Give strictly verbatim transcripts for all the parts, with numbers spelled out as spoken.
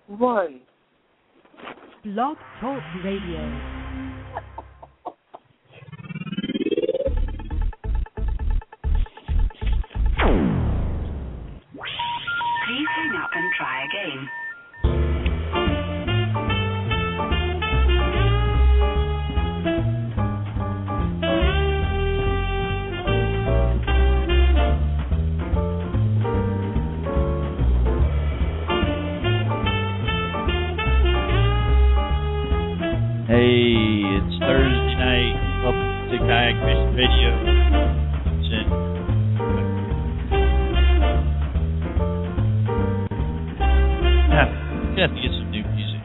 one. Blog Talk Radio. Please hang up and try again. Hey, it's Thursday night. Welcome to Kayak Fishing Radio. You have to get some new music.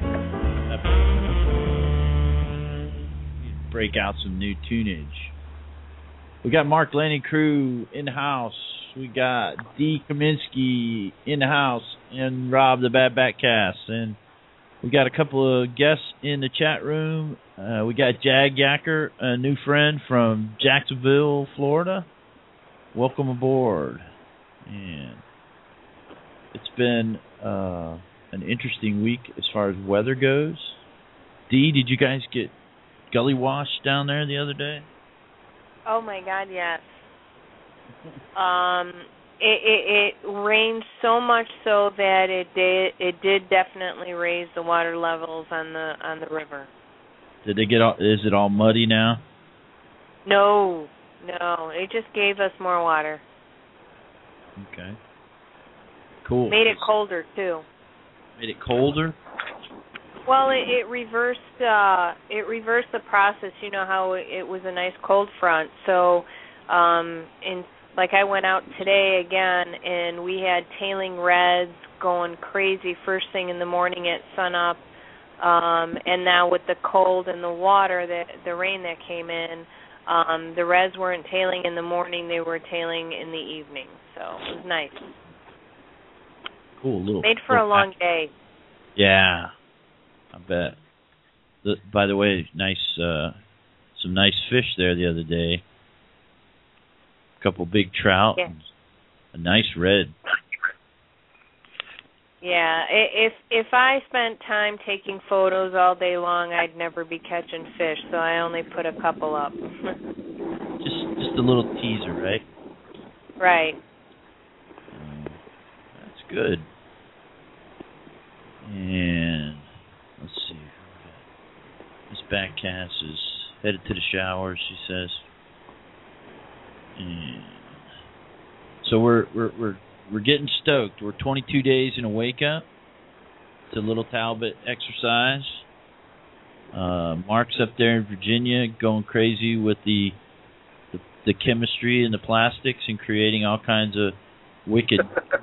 Break out some new tunage. We got Mark Laney crew in the house. We got D. Kaminsky in the house, and Rob the Bad Bat Cast. And we got a couple of guests in the chat room. Uh, we got Jag Yacker, a new friend from Jacksonville, Florida. Welcome aboard. And it's been uh, an interesting week as far as weather goes. Dee, did you guys get gully washed down there the other day? Oh my God, yes. um, it, it it rained so much so that it did it did definitely raise the water levels on the on the river. Did they get all? Is it all muddy now? No, no. It just gave us more water. Okay. Cool. Made it colder too. Made it colder? Well, it, it reversed uh, it reversed the process. You know how it was a nice cold front. So, um, in like I went out today again, and we had tailing reds going crazy first thing in the morning at sunup. Um, and now with the cold and the water, that the rain that came in, um, the reds weren't tailing in the morning; they were tailing in the evening. So it was nice. Cool, little made for little a long day. Yeah, I bet. The, by the way, nice, uh, some nice fish there the other day. A couple big trout, yeah. And a nice red. Yeah, if if I spent time taking photos all day long, I'd never be catching fish. So I only put a couple up. just just a little teaser, right? Right. Um, that's good. And let's see. Miss Backcast is headed to the shower, she says. And so we're we're we're we're getting stoked. We're twenty-two days in a wake up. It's a little Talbot exercise. Uh, Mark's up there in Virginia going crazy with the, the the chemistry and the plastics and creating all kinds of wicked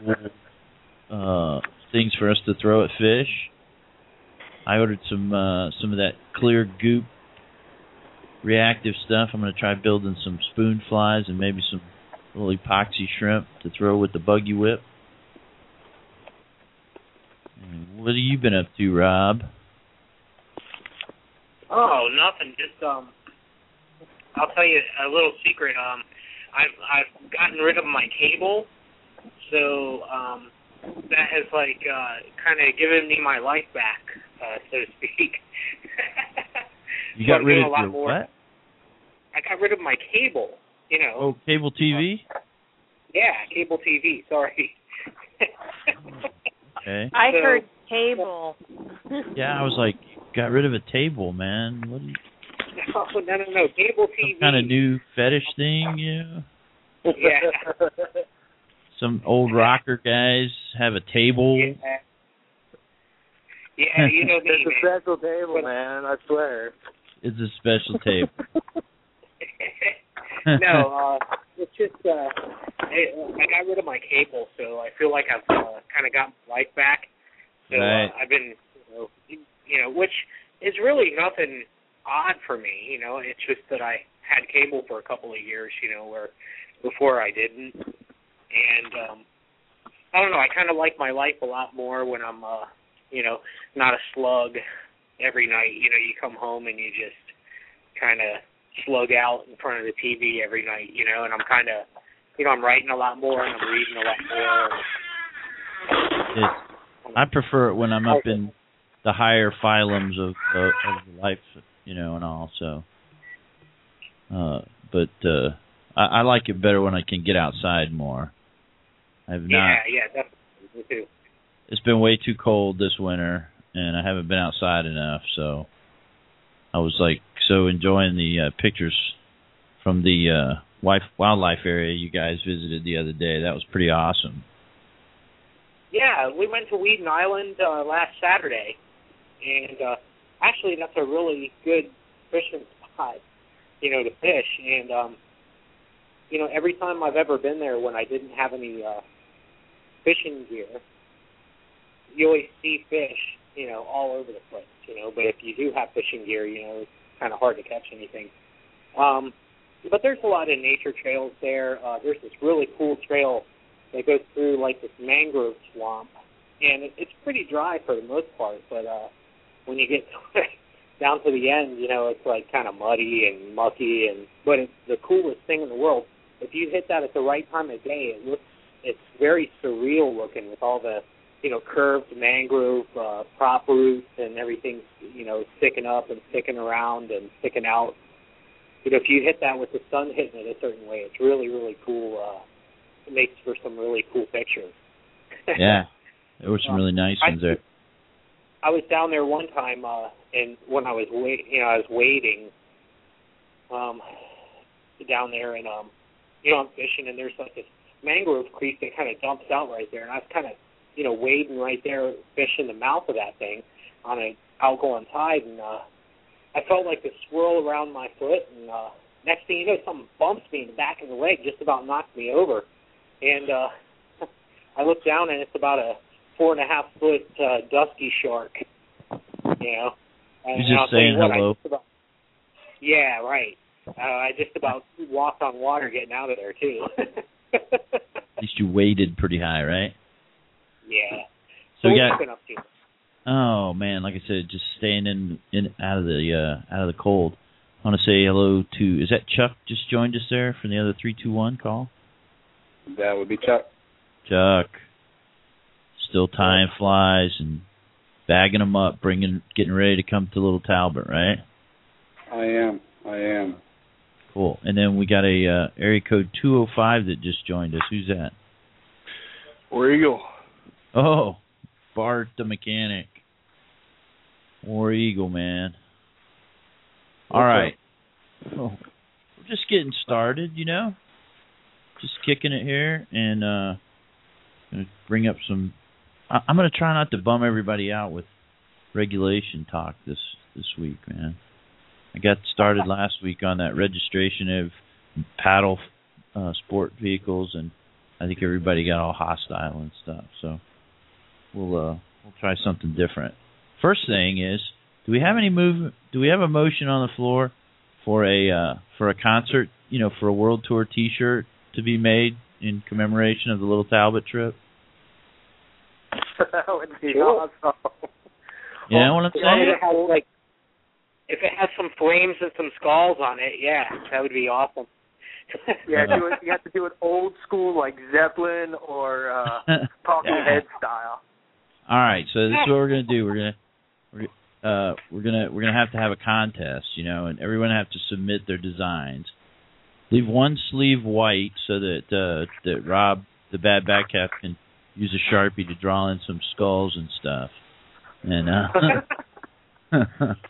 uh, things for us to throw at fish. I ordered some uh, some of that clear goop reactive stuff. I'm going to try building some spoon flies and maybe some little epoxy shrimp to throw with the buggy whip. And what have you been up to, Rob? Oh, nothing. Just um, I'll tell you a little secret. Um, I've I've gotten rid of my cable, so um, that has like uh, kind of given me my life back, uh, so to speak. You so got I'm rid doing of a lot your more. what? I got rid of my cable. You know. Oh, cable T V? Uh, yeah, cable T V. Sorry. Okay. I so, heard table. Yeah, I was like, got rid of a table, man. What? Are you, no, no, no, no. Cable T V. some kind of new fetish thing, yeah? Yeah. Some old rocker guys have a table. Yeah. Yeah, you know me, It's a man. special table, man, I swear. It's a special table. no, uh, it's just, uh, I, I got rid of my cable, so I feel like I've uh, kind of got my life back. So Right. uh, I've been, you know, you know, which is really nothing odd for me, you know. It's just that I had cable for a couple of years, you know, where before I didn't. And um, I don't know, I kind of like my life a lot more when I'm, uh, you know, not a slug every night. You know, you come home and you just kind of slug out in front of the T V every night, you know, and I'm kind of, you know, I'm writing a lot more and I'm reading a lot more. And, It's, I prefer it when I'm up in the higher phylums of, uh, of life, you know, and all. So, uh, but uh, I, I like it better when I can get outside more. I've not. Yeah, yeah, definitely. Me too. It's been way too cold this winter, and I haven't been outside enough. So, I was like so enjoying the uh, pictures from the uh, wife, wildlife area you guys visited the other day. That was pretty awesome. Yeah, we went to Weeden Island uh, last Saturday, and uh, actually that's a really good fishing spot, you know, to fish. And, um, you know, every time I've ever been there when I didn't have any uh, fishing gear, you always see fish, you know, all over the place, you know. But if you do have fishing gear, you know, it's kind of hard to catch anything. Um, but there's a lot of nature trails there. Uh, there's this really cool trail that goes through, like, this mangrove swamp. And it, it's pretty dry for the most part, but uh, when you get down to the end, you know, it's, like, kind of muddy and mucky. And But it's the coolest thing in the world. If you hit that at the right time of day, it looks, it's very surreal looking with all the, you know, curved mangrove uh, prop roots and everything, you know, sticking up and sticking around and sticking out. You know, if you hit that with the sun hitting it a certain way, it's really, really cool. Uh, it makes for some really cool pictures. Yeah, there were some really nice I, ones there. I was down there one time, uh, and when I was wait, you know, I was wading um, down there, and um, you know, I'm fishing, and there's like this mangrove creek that kind of dumps out right there, and I was kind of, you know, wading right there, fishing the mouth of that thing on an outgoing tide, and uh, I felt like the swirl around my foot, and uh, next thing you know, something bumps me in the back of the leg, just about knocked me over. And uh, I look down, and it's about a four and a half foot uh, dusky shark. You know, and, You're just saying what, hello. I just about, yeah, right. Uh, I just about walked on water getting out of there too. At least you waded pretty high, right? Yeah. So what we have got. you been up to? Oh man, like I said, just staying in, in out of the uh, out of the cold. I want to say hello to. Is that Chuck just joined us there from the other three two one call? That would be Chuck. Chuck, still tying flies and bagging them up, bringing, getting ready to come to Little Talbot, right? I am. I am. Cool. And then we got a uh, area code two oh five that just joined us. Who's that? War Eagle. Oh, Bart the mechanic. War Eagle, man. All right. Oh, we're just getting started, you know. Just kicking it here, and uh, gonna bring up some. I, I'm gonna try not to bum everybody out with regulation talk this this week, man. I got started last week on that registration of paddle uh, sport vehicles, and I think everybody got all hostile and stuff. So we'll uh, we'll try something different. First thing is, do we have any move? Do we have a motion on the floor for a uh, for a concert? You know, for a World Tour T-shirt to be made in commemoration of the Little Talbot trip? That would be Sure. awesome. You know what I'm If saying? it has, like, if it has some flames and some skulls on it, yeah, that would be awesome. Yeah, do it, you have to do it old school, like Zeppelin or uh, Talking Yeah. Head style. All right, so this is what we're gonna do. We're gonna we're, uh, we're gonna we're gonna have to have a contest, you know, and everyone have to submit their designs. Leave one sleeve white so that uh, that Rob, the bad back half, can use a Sharpie to draw in some skulls and stuff. And uh,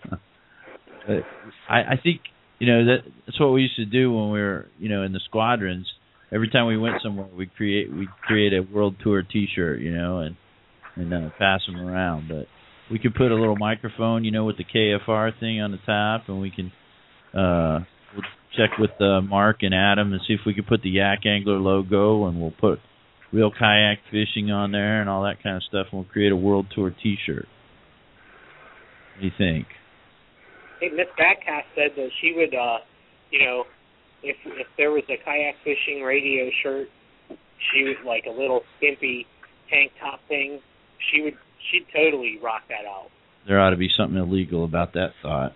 I, I think you know that that's what we used to do when we were you know in the squadrons. Every time we went somewhere, we create we create a World Tour T-shirt, you know, and and uh, pass them around. But we could put a little microphone, you know, with the K F R thing on the top, and we can. Uh, we'll check with uh, Mark and Adam and see if we can put the Yak Angler logo, and we'll put Real Kayak Fishing on there and all that kind of stuff, and we'll create a World Tour T-shirt. What do you think? Hey, Miss Backcast said that she would, uh, you know, if if there was a kayak fishing radio shirt, she would, like a little skimpy tank top thing, she would, she'd totally rock that out. There ought to be something illegal about that thought.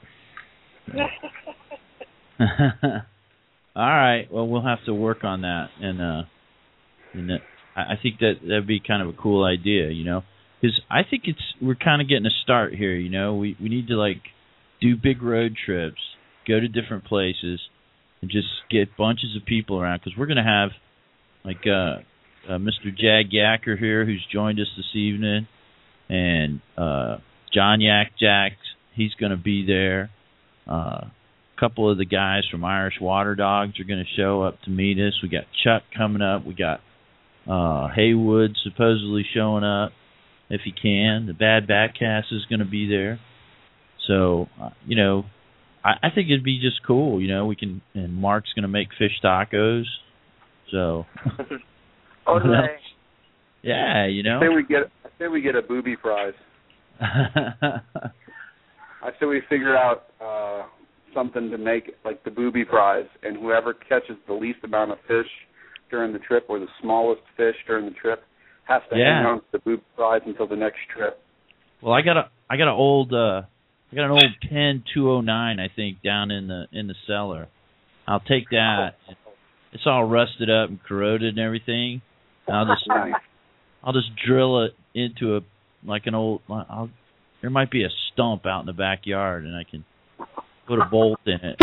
All right. Well, we'll have to work on that, and uh, and that, I think that that'd be kind of a cool idea, you know. Because I think it's we're kind of getting a start here. You know, we we need to like do big road trips, go to different places, and just get bunches of people around. Because we're gonna have like uh, uh, Mister Jag Yacker here, who's joined us this evening, and uh, John Yak Jacks. He's gonna be there. Uh, a couple of the guys from Irish Water Dogs are gonna show up to meet us. We got Chuck coming up. We got uh, Haywood supposedly showing up. If he can, the Bad Batcast is going to be there. So, uh, you know, I, I think it'd be just cool. You know, we can, and Mark's going to make fish tacos. So, oh, they? Yeah, you know. I say we get, I say we get a booby prize. I say we figure out uh, something to make like the booby prize, and whoever catches the least amount of fish during the trip, or the smallest fish during the trip, has to yeah. hang on to the booby prize until the next trip. Well, I got a I got an old uh, I got an old Penn two oh nine, I think, down in the in the cellar. I'll take that. It's all rusted up and corroded and everything. And I'll just I'll just drill it into a like an old. I'll, there might be a stump out in the backyard, and I can put a bolt in it.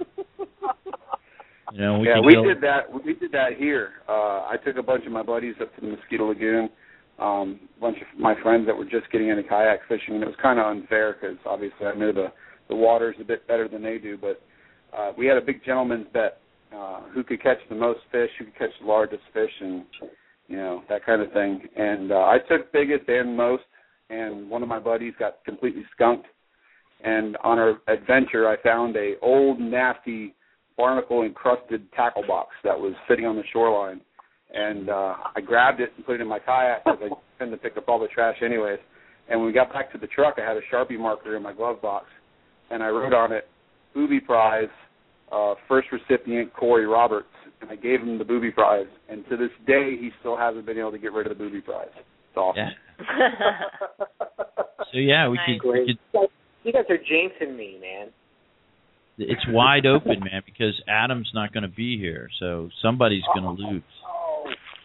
You know, we yeah, can we build... did that. We did that here. Uh, I took a bunch of my buddies up to the Mosquito Lagoon. Um, a bunch of my friends that were just getting into kayak fishing, and it was kind of unfair because obviously I knew the the waters a bit better than they do. But uh, we had a big gentleman's bet: uh, who could catch the most fish, who could catch the largest fish, and you know that kind of thing. And uh, I took biggest and most, and one of my buddies got completely skunked. And on our adventure, I found a old nasty barnacle-encrusted tackle box that was sitting on the shoreline. And uh, I grabbed it and put it in my kayak because I tend to pick up all the trash anyways. And when we got back to the truck, I had a Sharpie marker in my glove box. And I wrote on it, booby prize, uh, first recipient, Corey Roberts. And I gave him the booby prize. And to this day, he still hasn't been able to get rid of the booby prize. It's awesome. Yeah. So, yeah, we could, we could... You guys are jinxing me, man. It's wide open, man, because Adam's not going to be here, so somebody's going to lose. Oh.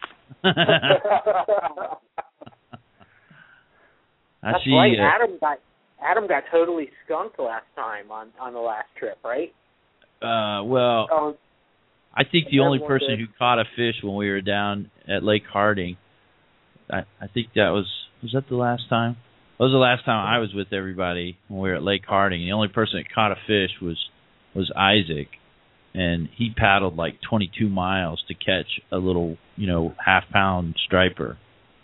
I That's see, right. uh, Adam got Adam got totally skunked last time on, on the last trip, right? Uh, well, oh, I think the only person did. who caught a fish when we were down at Lake Harding, I, I think that was was that the last time? That was the last time I was with everybody when we were at Lake Harding. The only person that caught a fish was was Isaac, and he paddled like twenty-two miles to catch a little, you know, half-pound striper.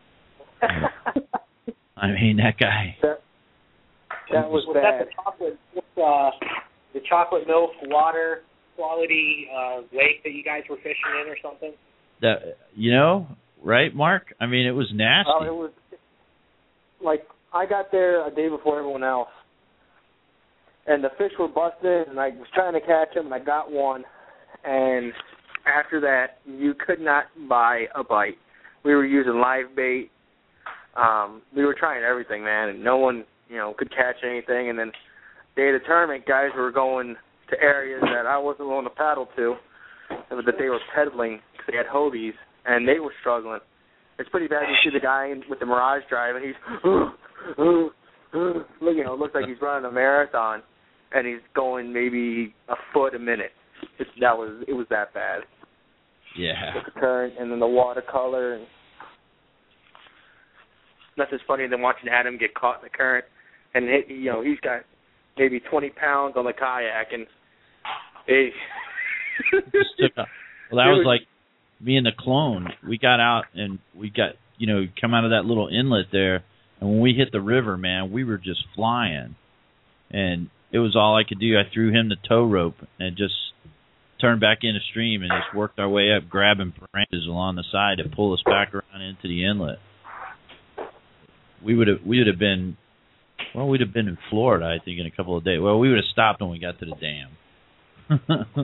I mean, that guy. That, that was, was bad. That the chocolate, uh, the chocolate milk water quality uh, lake that you guys were fishing in, or something? That you know, right, Mark? I mean, it was nasty. Oh, it was like I got there a day before everyone else. And the fish were busted, and I was trying to catch them, and I got one. And after that, you could not buy a bite. We were using live bait. Um, we were trying everything, man, and no one, you know, could catch anything. And then day of the tournament, guys were going to areas that I wasn't willing to paddle to, that they were peddling because they had Hobies, and they were struggling. It's pretty bad. You see the guy with the Mirage Drive, and he's, oh, oh, oh. Look, you know, it looks like he's running a marathon. And he's going maybe a foot a minute. It, that was it was that bad. Yeah. With the current and then the watercolor. And nothing's funnier than watching Adam get caught in the current, and it, you know he's got maybe twenty pounds on the kayak, and he. Well, that was like me and the clone. We got out and we got you know come out of that little inlet there, and when we hit the river, man, we were just flying, and it was all I could do. I threw him the tow rope and just turned back into stream and just worked our way up, grabbing branches along the side to pull us back around into the inlet. We would have we would have been well, we'd have been in Florida, I think, in a couple of days. Well, we would have stopped when we got to the dam.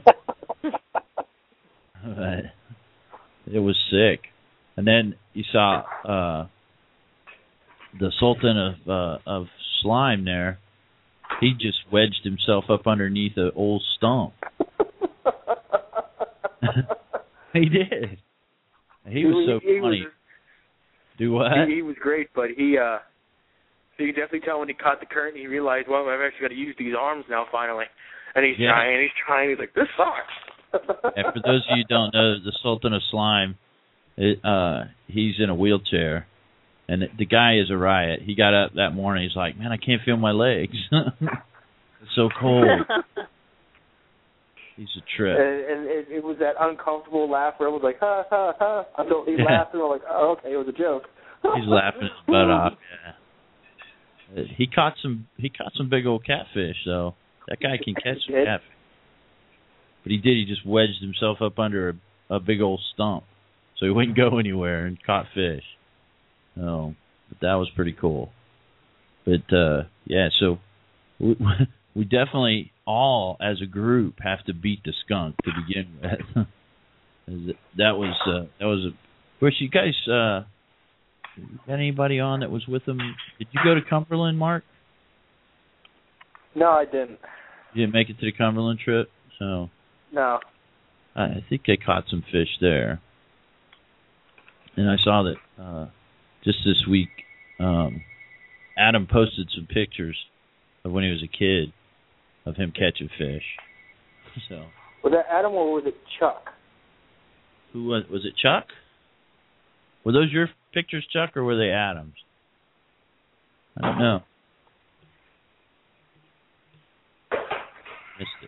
But it was sick. And then you saw uh, the Sultan of uh, of Slime there. He just wedged himself up underneath an old stump. He did. He was so he, he funny. Was, Do what? He, he was great, but he uh, So you can definitely tell when he caught the current, he realized, well, I've actually got to use these arms now finally. And he's yeah. trying, he's trying, he's like, this sucks. And for those of you who don't know, the Sultan of Slime, it, uh, he's in a wheelchair, and the, the guy is a riot. He got up that morning, he's like, man, I can't feel my legs. It's so cold. He's a trip. And, and it, it was that uncomfortable laugh where it was like, ha, ha, ha, until he yeah. laughed and we're like, oh, okay, it was a joke. He's laughing his butt off, yeah. He caught some he caught some big old catfish, though. That guy can catch some catfish. But he did, he just wedged himself up under a, a big old stump, so he wouldn't go anywhere and caught fish. Oh, but that was pretty cool. But, uh, yeah, so we, we definitely all, as a group, have to beat the skunk to begin with. that was, uh, that was a... Of course, you guys... Uh, got anybody on that was with him? Did you go to Cumberland, Mark? No, I didn't. You didn't make it to the Cumberland trip? So no. I think they caught some fish there. And I saw that uh, just this week, um, Adam posted some pictures of when he was a kid of him catching fish. So was that Adam or was it Chuck? Who was was it? Chuck? Were those your pictures, Chuck, or were they Adam's? I don't know. Missed it.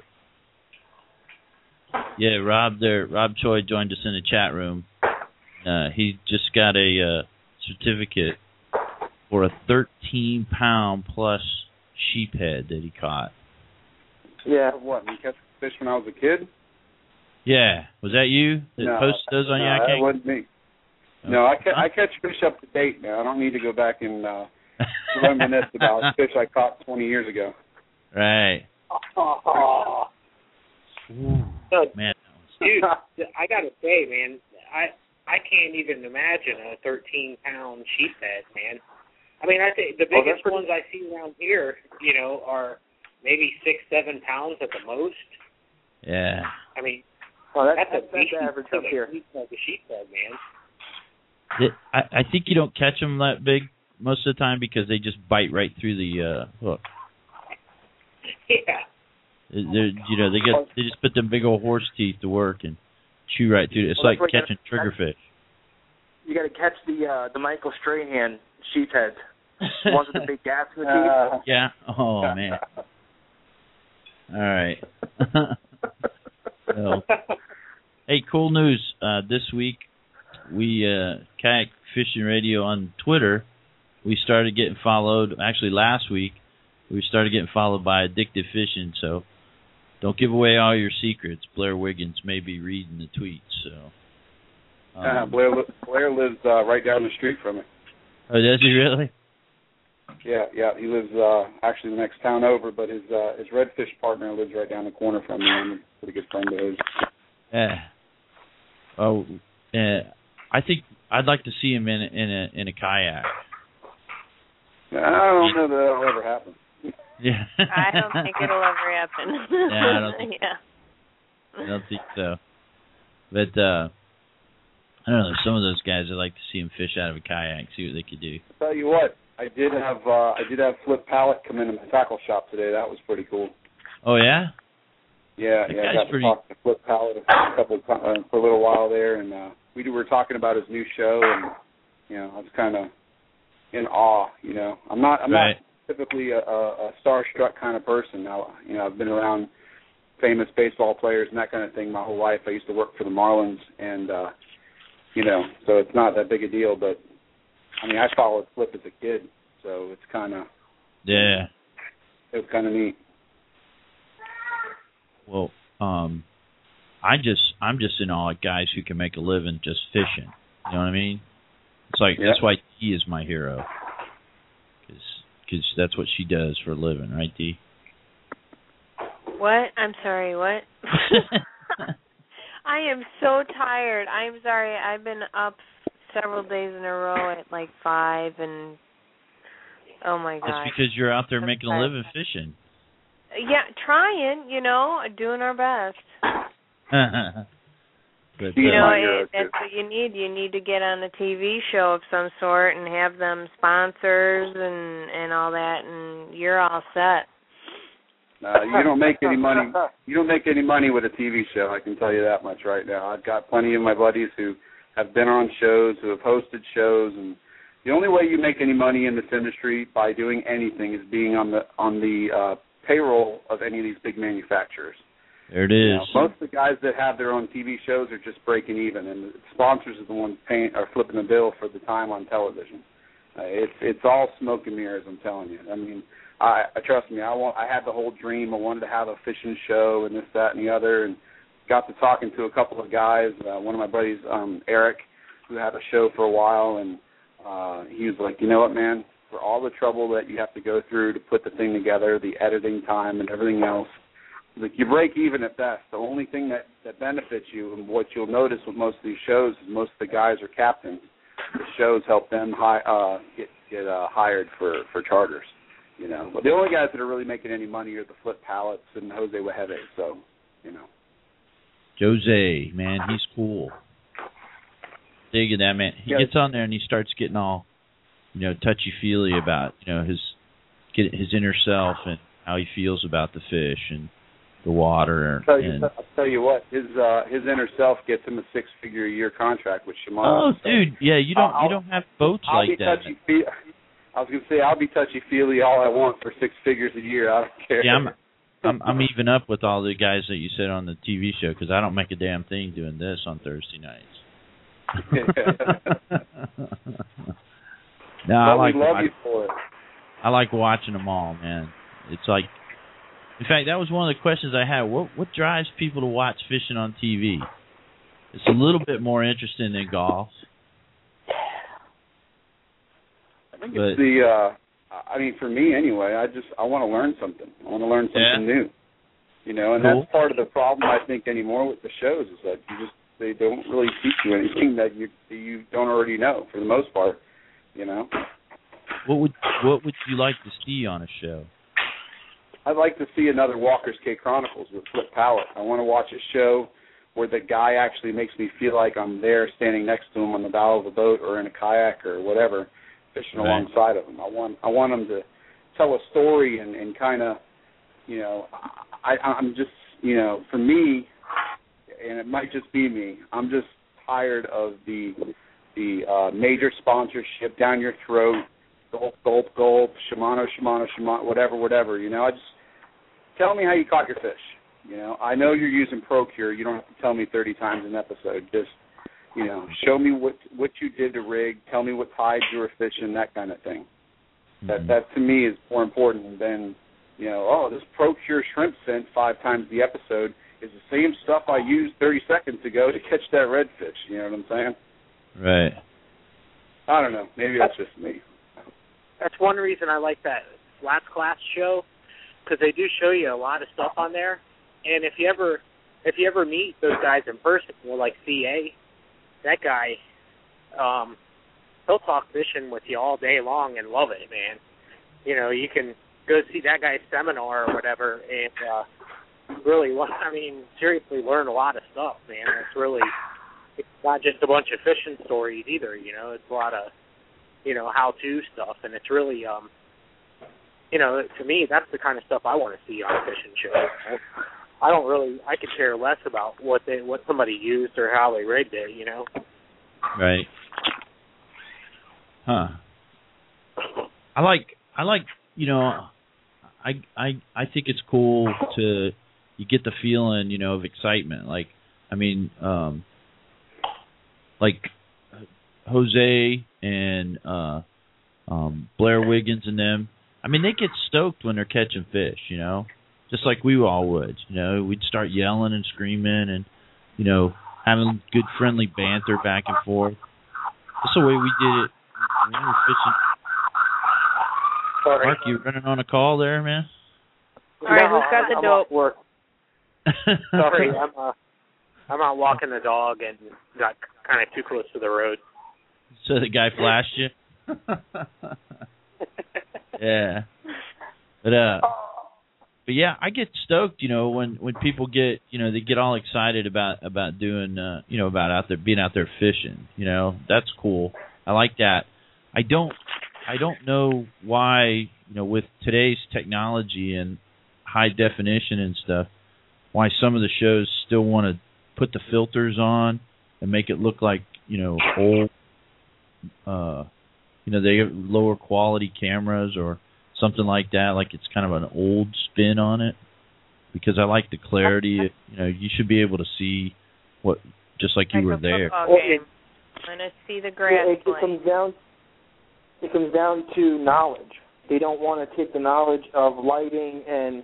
Yeah, Rob there. Rob Choi joined us in the chat room. Uh, he just got a uh, certificate for a thirteen pound plus sheephead that he caught. Yeah, what? You catch fish when I was a kid? Yeah, was that you that no, posted those on no, Yak King? that wasn't me. No, I, ca- I catch fish up to date now. I don't need to go back and uh, reminisce about fish I caught twenty years ago. Right. Oh. Ooh, so, man, dude, I gotta say, man, I I can't even imagine a thirteen pound sheephead, man. I mean, I think the biggest oh, ones I see around here, you know, are maybe six, seven pounds at the most. Yeah. I mean, well, that's, that's, that's, a that's average up here. Like a sheephead, man. It, I, I think you don't catch them that big most of the time because they just bite right through the uh, hook. Yeah. They're, you know, they get they just put them big old horse teeth to work and chew right through it. It's well, like catching triggerfish. You got to catch the uh, the Michael Strahan sheephead, the ones with the big gaps in the teeth. Yeah. Oh man. All right. So, hey, cool news. Uh, this week, we uh, Kayak Fishing Radio on Twitter. We started getting followed. Actually, last week, we started getting followed by Addictive Fishing. So, don't give away all your secrets. Blair Wiggins may be reading the tweets. So, um, uh, Blair, Blair lives uh, right down the street from it. Oh, does he really? Yeah, yeah. He lives uh, actually the next town over, but his uh, his redfish partner lives right down the corner from me. I'm a pretty good friend of his. Yeah. Oh, uh, I think I'd like to see him in in a in a kayak. I don't know that that'll ever happen. Yeah. I don't think it'll ever happen. Yeah, I don't think. yeah. I don't think so. But uh, I don't know. Some of those guys, I'd like to see them fish out of a kayak, see what they could do. I'll tell you what, I did have uh, I did have Flip Pallet come into my tackle shop today. That was pretty cool. Oh yeah. Yeah, that yeah. I guy's got to pretty... talk to Flip Pallet a couple of, uh, for a little while there, and uh, we were talking about his new show, and you know, I was kind of in awe. You know, I'm not I'm right. not typically a, a, a starstruck kind of person. Now, you know, I've been around famous baseball players and that kind of thing my whole life. I used to work for the Marlins, and uh, you know, so it's not that big a deal. But I mean, I followed Flip as a kid, so it's kind of yeah, it was kind of neat. Well, um, I just I'm just in awe at guys who can make a living just fishing. You know what I mean? It's like yeah. That's why Dee is my hero, because that's what she does for a living, right, Dee? What? I'm sorry. What? I am so tired. I'm sorry. I've been up several days in a row at like five, and oh my god. It's because you're out there I'm making tired. a living fishing. Yeah, trying, you know, doing our best. But, you uh, know, hero, it, that's what you need. You need to get on a T V show of some sort and have them sponsors and and all that, and you're all set. Uh, you don't make any money. You don't make any money with a T V show. I can tell you that much right now. I've got plenty of my buddies who have been on shows, who have hosted shows, and the only way you make any money in this industry by doing anything is being on the on the uh, payroll of any of these big manufacturers. There it is. You know, most of the guys that have their own T V shows are just breaking even, and the sponsors are the ones paying are flipping the bill for the time on television. Uh, it's it's all smoke and mirrors. I'm telling you. I mean, I, I trust me. I want. I had the whole dream. I wanted to have a fishing show and this, that, and the other, and got to talking to a couple of guys. Uh, one of my buddies, um, Eric, who had a show for a while, and uh, he was like, you know what, man? For all the trouble that you have to go through to put the thing together, the editing time and everything else. Like, you break even at best. The only thing that, that benefits you, and what you'll notice with most of these shows, is most of the guys are captains. The shows help them hi, uh, get get uh, hired for, for charters. You know, but the only guys that are really making any money are the Flip Pallets and Jose Wajeve. So, you know, Jose, man, he's cool. Digging that, man. He Yeah. gets on there and he starts getting all, you know, touchy feely about, you know, his get his inner self and how he feels about the fish and the water. I'll tell you, and, I'll tell you what, his uh, his inner self gets him a six figure a year contract with oh, Shimano. So dude, yeah, you don't I'll, you don't have boats I'll like be that. touchy fe- I was gonna say I'll be touchy feely all I want for six figures a year. I don't care. Yeah, I'm, I'm I'm even up with all the guys that you said on the T V show because I don't make a damn thing doing this on Thursday nights. no, well, I like we love watch, you for it. I like watching them all, man. It's like, in fact, that was one of the questions I had. What what drives people to watch fishing on T V? It's a little bit more interesting than golf. I think but, it's the. Uh, I mean, for me anyway. I just I want to learn something. I want to learn something yeah. new. You know, and cool. that's part of the problem I think anymore with the shows is that you just they don't really teach you anything that you that you don't already know for the most part. You know. What would what would you like to see on a show? I'd like to see another Walker's Cay Chronicles with Flip Pallet. I want to watch a show where the guy actually makes me feel like I'm there standing next to him on the bow of a boat or in a kayak or whatever, fishing right. alongside of him. I want I want him to tell a story and, and kind of, you know, I, I'm just, you know, for me, and it might just be me, I'm just tired of the the uh, major sponsorship down your throat, gulp, gulp, gulp, Shimano, Shimano, Shimano, whatever, whatever. You know, I just tell me how you caught your fish. You know, I know you're using ProCure. You don't have to tell me thirty times an episode. Just, you know, show me what what you did to rig. Tell me what tides you were fishing, that kind of thing. Mm-hmm. That that to me is more important than, you know, oh, this ProCure shrimp scent five times the episode is the same stuff I used thirty seconds ago to catch that redfish. You know what I'm saying? Right. I don't know. Maybe that's just me. That's one reason I like that Flats Class show, because they do show you a lot of stuff on there. And if you ever if you ever meet those guys in person, you know, like C A, that guy, um, he'll talk fishing with you all day long and love it, man. You know, you can go see that guy's seminar or whatever, and uh, really, I mean, seriously, learn a lot of stuff, man. It's really, it's not just a bunch of fishing stories either. You know, it's a lot of, you know, how-to stuff, and it's really, um, you know, to me, that's the kind of stuff I want to see on a fishing show. I don't really, I could care less about what they, what somebody used or how they rigged it, you know. Right. Huh. I like, I like, you know, I, I, I think it's cool to, you get the feeling, you know, of excitement. Like, I mean, um, like Jose and uh, um, Blair Wiggins and them. I mean, they get stoked when they're catching fish, you know, just like we all would. You know, we'd start yelling and screaming and, you know, having good friendly banter back and forth. That's the way we did it when we were fishing. Sorry. Mark, you running on a call there, man? All right, who's got the I'm dope? off work. Sorry, I'm uh, I'm out walking the dog and got kind of too close to the road. So the guy flashed you? Yeah. But uh but yeah, I get stoked, you know, when, when people get, you know, they get all excited about about doing, uh, you know, about out there being out there fishing. You know, that's cool. I like that. I don't, I don't know why, you know, with today's technology and high definition and stuff, why some of the shows still want to put the filters on and make it look like, you know, old, uh, you know, they have lower quality cameras or something like that, like it's kind of an old spin on it, because I like the clarity. You know, you should be able to see what, just like you like were a there. Well, it, and I see the grass. It, it comes down. It comes down to knowledge. They don't want to take the knowledge of lighting and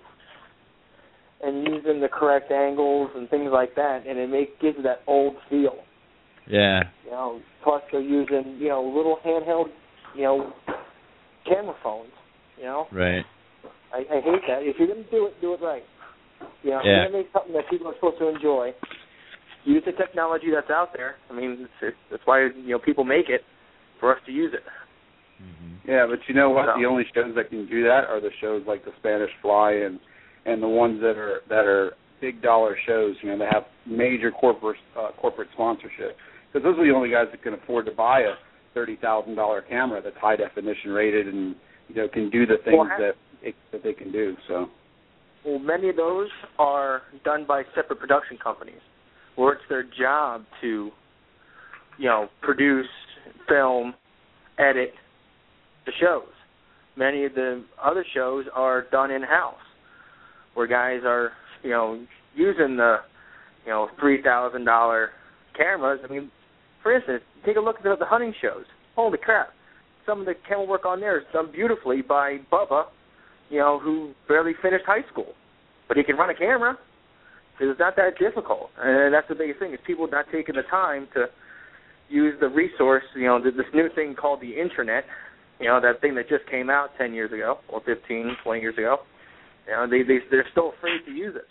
and using the correct angles and things like that, and it make gives it that old feel. Yeah. You know, plus they're using you know little handheld you know camera phones. You know? Right. I, I hate that. If you're going to do it, do it right. You know, if yeah. you're going to make something that people are supposed to enjoy, use the technology that's out there. I mean, it's, it's, that's why, you know, people make it, for us to use it. Mm-hmm. Yeah, but you know what? So. The only shows that can do that are the shows like the Spanish Fly and, and the ones that are that are big dollar shows, you know, that have major corporate, uh, corporate sponsorship. Because those are the only guys that can afford to buy a thirty thousand dollars camera that's high definition rated and, you know, can do the things well, that it, that they can do. So, well, many of those are done by separate production companies, where it's their job to, you know, produce, film, edit the shows. Many of the other shows are done in house, where guys are, you know, using the, you know, three thousand dollar cameras. I mean, for instance, take a look at the, the hunting shows. Holy crap! Some of the camera work on there is done beautifully by Bubba, you know, who barely finished high school. But he can run a camera. It's not that difficult. And that's the biggest thing, is people not taking the time to use the resource, you know, this new thing called the Internet, you know, that thing that just came out ten years ago or fifteen, twenty years ago. You know, they, they, they're still afraid to use it.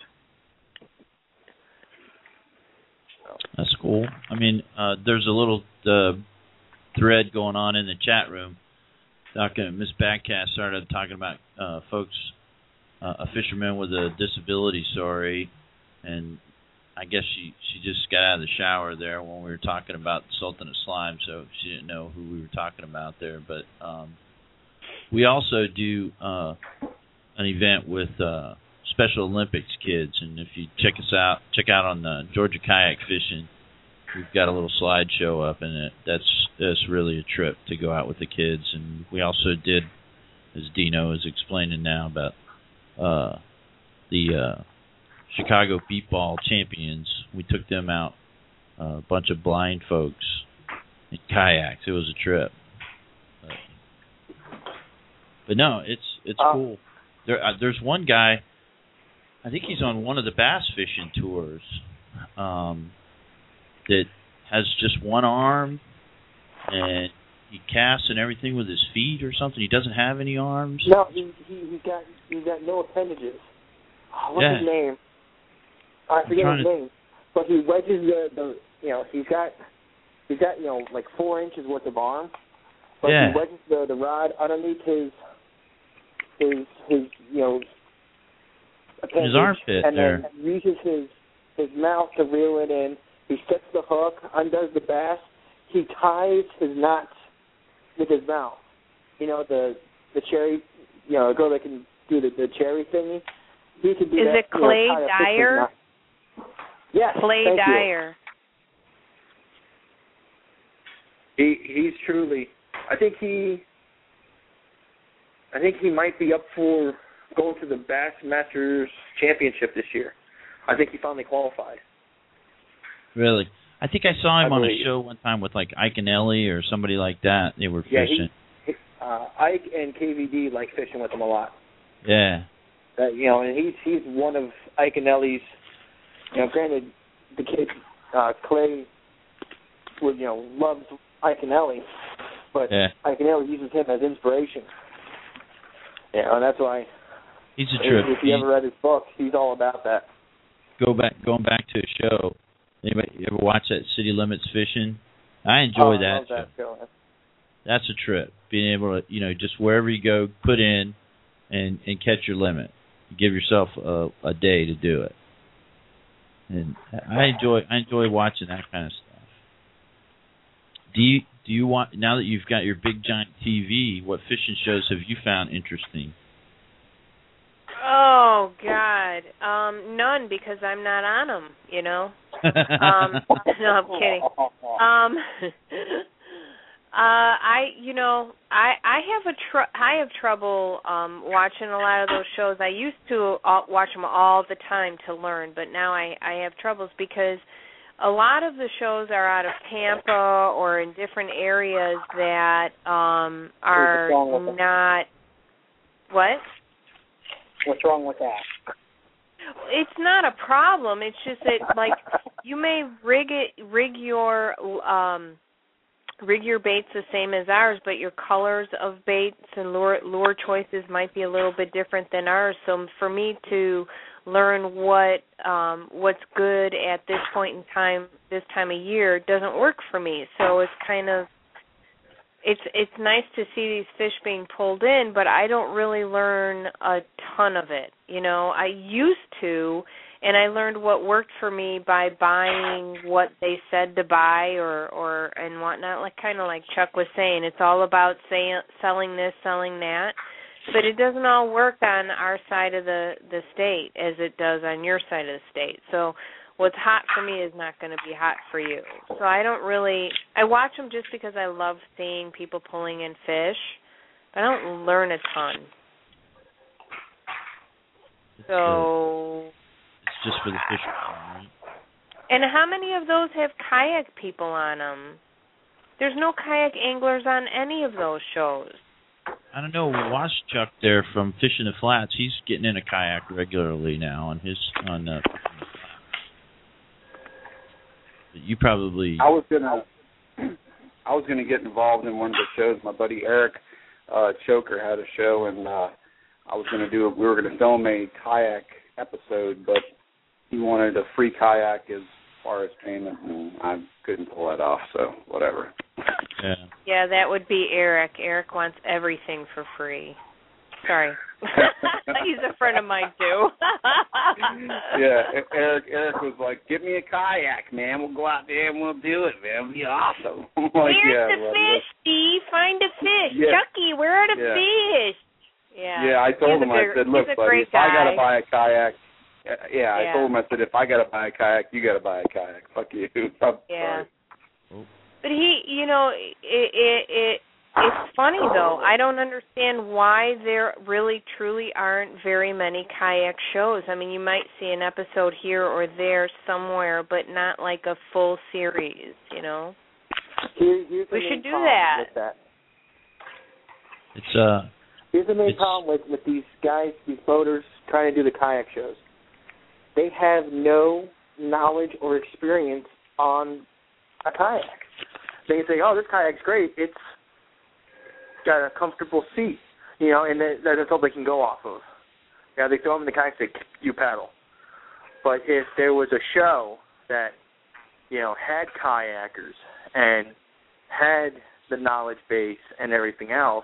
So. That's cool. I mean, uh, there's a little... Uh, thread going on in the chat room. Talking, Miss Backcast started talking about uh, folks, uh, a fisherman with a disability story, and I guess she, she just got out of the shower there when we were talking about Sultan of Slime, so she didn't know who we were talking about there. But um, we also do uh, an event with uh, Special Olympics kids, and if you check us out, check out on the Georgia Kayak Fishing. We've got a little slideshow up, and it, that's that's really a trip to go out with the kids. And we also did, as Dino is explaining now, about uh, the uh, Chicago Beatball Champions. We took them out, uh, a bunch of blind folks in kayaks. It was a trip. But, but no, it's it's uh, cool. There, uh, there's one guy, I think he's on one of the bass fishing tours, um, that has just one arm, and he casts and everything with his feet or something. He doesn't have any arms. No, he he he got he got no appendages. Oh, what's yeah. his name? I forget his to... name. But he wedges the, the you know he's got he's got you know like four inches worth of arm. But yeah. he wedges the the rod underneath his his his you know appendage, his armpit and there. then uses his his mouth to reel it in. He sets the hook, undoes the bass. He ties his knots with his mouth. You know, the the cherry, you know, a girl that can do the, the cherry thingy. He can do Is that. it Clay you know, Dyer? Yes, Clay thank Dyer. You. He he's truly. I think he. I think he might be up for going to the Bass Masters Championship this year. I think he finally qualified. Really? I think I saw him I on a believe. show one time with like Ike and Ellie or somebody like that. They were Yeah, fishing. he, uh, Ike and K V D like fishing with him a lot. Yeah. Uh, you know, and he's he's one of Ike and Ellie's. You know, granted, the kid uh, Clay, would you know, loves Ike and Ellie, but yeah. Ike and Ellie uses him as inspiration. Yeah, you know, and that's why. He's a trip. If you ever read his book, he's all about that. Go back, going back to a show. Anybody you ever watch that City Limits Fishing? I enjoy oh, that, I love show. that show. That's a trip. Being able to, you know, just wherever you go, put in and and catch your limit. Give yourself a, a day to do it. And I enjoy I enjoy watching that kind of stuff. Do you do you want, now that you've got your big giant T V, what fishing shows have you found interesting? Oh God, um, none, because I'm not on them. You know. um, no, I'm kidding. Um, uh, I, you know, I I have a tr- I have trouble um, watching a lot of those shows. I used to all, watch them all the time to learn, but now I I have troubles because a lot of the shows are out of Tampa or in different areas that um, are not. What? What's wrong with that? It's not a problem. It's just that, like, you may rig it, rig your, um, rig your baits the same as ours, but your colors of baits and lure, lure choices might be a little bit different than ours. So for me to learn what, um, what's good at this point in time, this time of year, doesn't work for me. So it's kind of, It's it's nice to see these fish being pulled in, but I don't really learn a ton of it. You know, I used to, and I learned what worked for me by buying what they said to buy or, or and whatnot, like kind of like Chuck was saying. It's all about say, selling this, selling that, but it doesn't all work on our side of the, the state as it does on your side of the state. So what's hot for me is not going to be hot for you. So I don't really, I watch them just because I love seeing people pulling in fish, but I don't learn a ton. So. It's just for the fish, right? And how many of those have kayak people on them? There's no kayak anglers on any of those shows. I don't know. Watch Chuck there from Fishing the Flats. He's getting in a kayak regularly now on his on. Uh, You probably. I was gonna. I was gonna get involved in one of the shows. My buddy Eric uh, Choker had a show, and uh, I was gonna do. We were gonna film a kayak episode, but he wanted a free kayak as far as payment, and I couldn't pull that off. So whatever. Yeah. Yeah, that would be Eric. Eric wants everything for free. Sorry. He's a friend of mine, too. Yeah, Eric Eric was like, give me a kayak, man. We'll go out there and we'll do it, man. It'll be awesome. Like, Where's yeah, the well, fish, Steve? Find a fish. Yeah. Chucky, where are the Yeah. fish? Yeah, Yeah, I told he's him, a I big, said, look, he's a buddy, great if I got to guy. buy a kayak, yeah, yeah, I Yeah. told him, I said, if I got to buy a kayak, you got to buy a kayak. Fuck you. I'm Yeah. sorry. But he, you know, it, it, it it's funny, though. I don't understand why there really, truly aren't very many kayak shows. I mean, you might see an episode here or there somewhere, but not like a full series, you know? Here, here's the We main should do problem that. With that. It's uh. Here's the main It's- problem with, with these guys, these boaters trying to do the kayak shows. They have no knowledge or experience on a kayak. They can say, oh, this kayak's great. It's got a comfortable seat, you know, and that, that's all they can go off of. Yeah, they throw them in the kayak and say, you paddle. But if there was a show that, you know, had kayakers and had the knowledge base and everything else,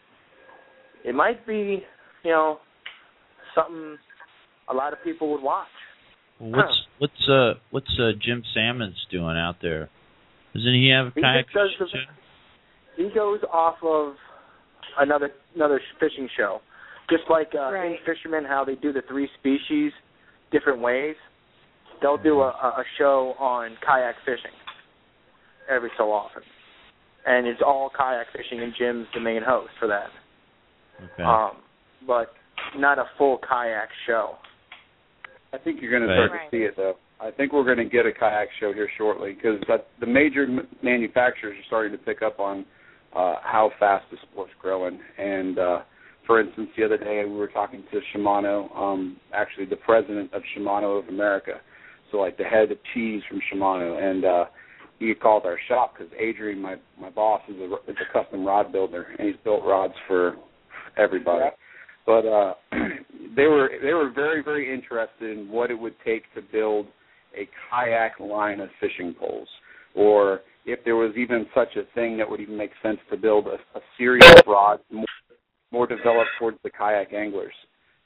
it might be, you know, something a lot of people would watch. Well, what's Huh. what's uh what's uh Jim Salmon's doing out there? Doesn't he have a He kayak? just does the- show? He goes off of another another fishing show, just like uh, Right. in Fishermen, how they do the three species different ways. They'll do a, a show on kayak fishing every so often, and it's all kayak fishing, and Jim's the main host for that. Okay. Um, but not a full kayak show. I think you're going to Right. start to see it, though. I think we're going to get a kayak show here shortly because the major m- manufacturers are starting to pick up on uh, how fast the sport's growing. And, uh, for instance, the other day we were talking to Shimano, um, actually the president of Shimano of America, so like the head of cheese from Shimano, and uh, he called our shop because Adrian, my my boss, is a, is a custom rod builder, and he's built rods for everybody. Yeah. But uh, they were they were very, very interested in what it would take to build a kayak line of fishing poles, or if there was even such a thing that would even make sense to build a, a series of rods more, more developed towards the kayak anglers.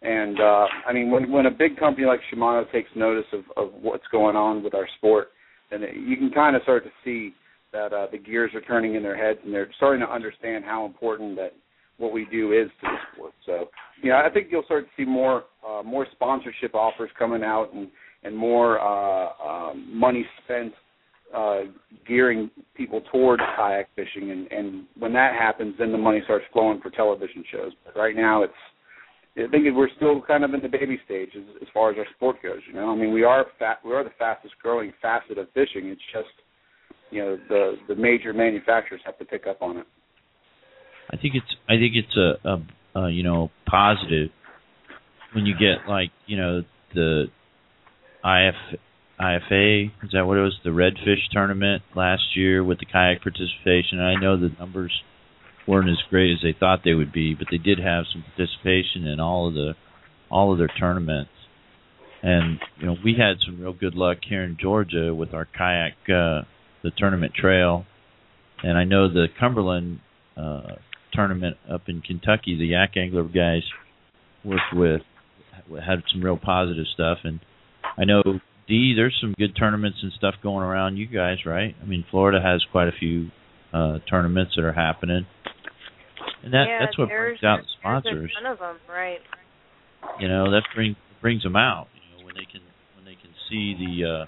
And uh, I mean, when when a big company like Shimano takes notice of, of what's going on with our sport, then it, you can kind of start to see that uh, the gears are turning in their heads, and they're starting to understand how important that what we do is to the sport. So, you know, I think you'll start to see more uh, more sponsorship offers coming out, and and more uh, um, money spent uh, gearing people towards kayak fishing. And, and when that happens, then the money starts flowing for television shows. But right now, it's I think we're still kind of in the baby stage as, as far as our sport goes. You know, I mean, we are fat, we are the fastest growing facet of fishing. It's just, you know, the the major manufacturers have to pick up on it. I think it's I think it's a, a, a you know positive when you get like you know the I F I F A, is that what it was, the Redfish tournament last year with the kayak participation. And I know the numbers weren't as great as they thought they would be, but they did have some participation in all of the all of their tournaments. And you know we had some real good luck here in Georgia with our kayak uh, the tournament trail, and I know the Cumberland uh, tournament up in Kentucky, the Yak Angler guys worked with had some real positive stuff. And I know D, there's some good tournaments and stuff going around you guys, right? I mean, Florida has quite a few uh, tournaments that are happening, and that yeah, that's what brings out the sponsors. There's a ton of them, right? You know, that brings brings them out. You know, when they can when they can see the uh,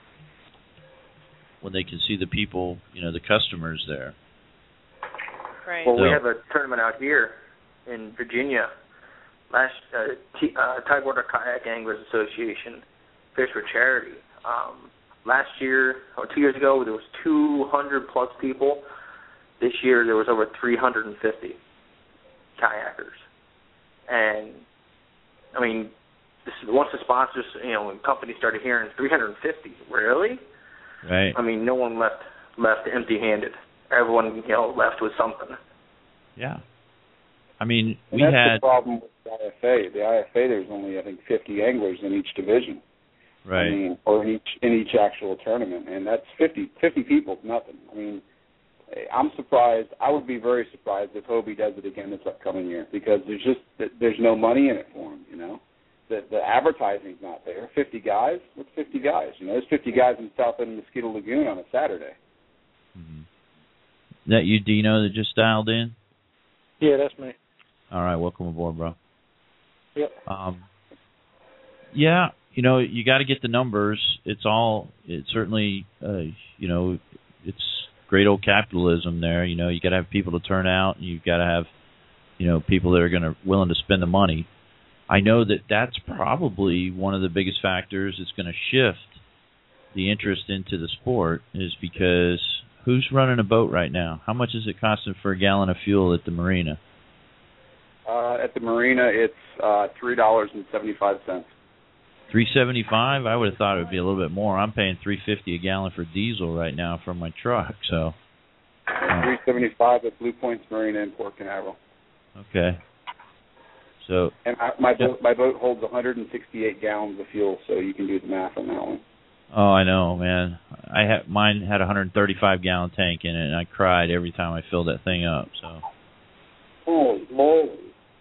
when they can see the people, you know, the customers there. Right. Well, so, we have a tournament out here in Virginia. Last uh, T, uh, Tidewater Kayak Anglers Association, Fish for Charity. Um, last year, or two years ago, there was two hundred plus people. This year, there was over three hundred fifty kayakers. And I mean, this, once the sponsors, you know, when companies started hearing three hundred fifty, really? Right. I mean, no one left left empty-handed. Everyone, you know, left with something. Yeah. I mean, and we that's had the problem with the I F A. The I F A, there's only I think fifty anglers in each division. right. I mean, or in each in each actual tournament, and that's fifty, fifty people, nothing. I mean, I'm surprised. I would be very surprised if Hobie does it again this upcoming year, because there's just there's no money in it for him. You know, the the advertising's not there. Fifty guys, what's fifty guys? You know, there's fifty guys in South End Mosquito Lagoon on a Saturday. Mm-hmm. Is that you, Dino, that just dialed in? Yeah, that's me. All right, welcome aboard, bro. Yep. Um, yeah, you know, you got to get the numbers. It's all, it's certainly, uh, you know, it's great old capitalism there. You know, you got to have people to turn out, and you've got to have, you know, people that are going to willing to spend the money. I know that that's probably one of the biggest factors that's going to shift the interest into the sport, is because who's running a boat right now? How much is it costing for a gallon of fuel at the marina? Uh, at the marina, it's uh, three dollars and seventy-five cents. Three seventy-five. I would have thought it would be a little bit more. I'm paying three fifty a gallon for diesel right now for my truck. So uh, three seventy-five at Blue Points Marina in Port Canaveral. Okay. So and I, my boat my boat holds one hundred sixty-eight gallons of fuel, so you can do the math on that one. Oh, I know, man. I had mine had a one hundred thirty-five gallon tank in it, and I cried every time I filled that thing up. So. Holy moly.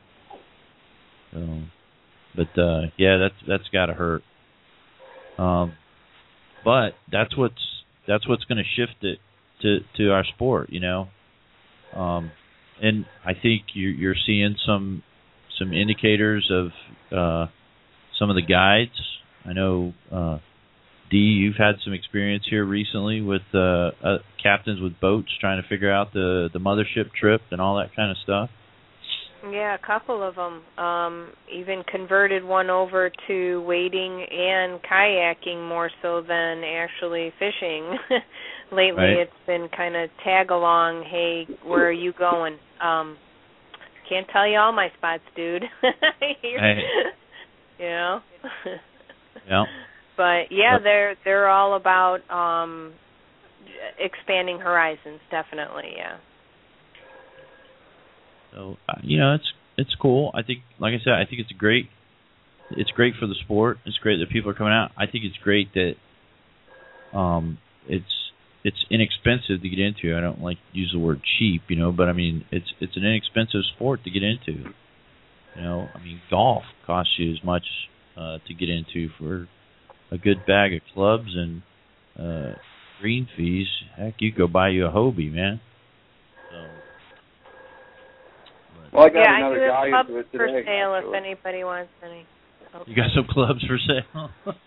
So, but uh, yeah, that's that's got to hurt. Um, but that's what's that's what's going to shift it to to our sport, you know. Um, and I think you're, you're seeing some some indicators of uh, some of the guides. I know, uh, D, you've had some experience here recently with uh, uh, captains with boats trying to figure out the the mothership trip and all that kind of stuff. Yeah, a couple of them. Um, even converted one over to wading and kayaking more so than actually fishing. Lately, right. It's been kind of tag along. Hey, where are you going? Um, can't tell you all my spots, dude. Hey. You know. Yeah. But yeah, they're they're all about um, expanding horizons. Definitely, yeah. So uh, you know, it's it's cool. I think, like I said, I think it's great. It's great for the sport. It's great that people are coming out. I think it's great that um, it's it's inexpensive to get into. I don't like to use the word cheap, you know, but I mean it's it's an inexpensive sport to get into. You know, I mean, golf costs you as much uh, to get into for a good bag of clubs and uh, green fees. Heck, you go buy you a Hobie, man. So, well, I got yeah, another I do guy have into it clubs for today. sale actually. if anybody wants any. Okay. you got some clubs for sale?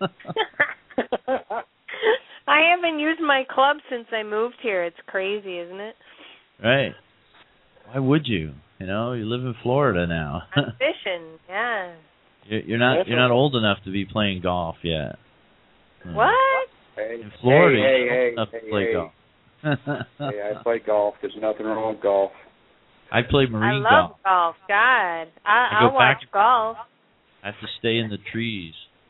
I haven't used my club since I moved here. It's crazy, isn't it? Right. Why would you? You know, you live in Florida now. I'm fishing, yeah. You're you're not you're not old enough to be playing golf yet. What? Hey, In Florida, hey, you're hey, old enough hey, to play hey. golf. Hey, I play golf. There's nothing wrong with golf. I play marine I love golf. golf. God, I, I go I'll watch back- golf. I have to stay in the trees.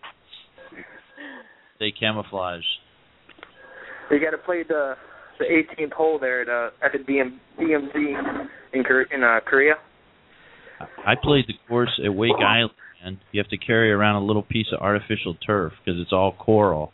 Stay camouflaged. You got to play the the eighteenth hole there at uh, at the D M D M Z in Kor- in uh, Korea. I played the course at Wake Island, and you have to carry around a little piece of artificial turf because it's all coral.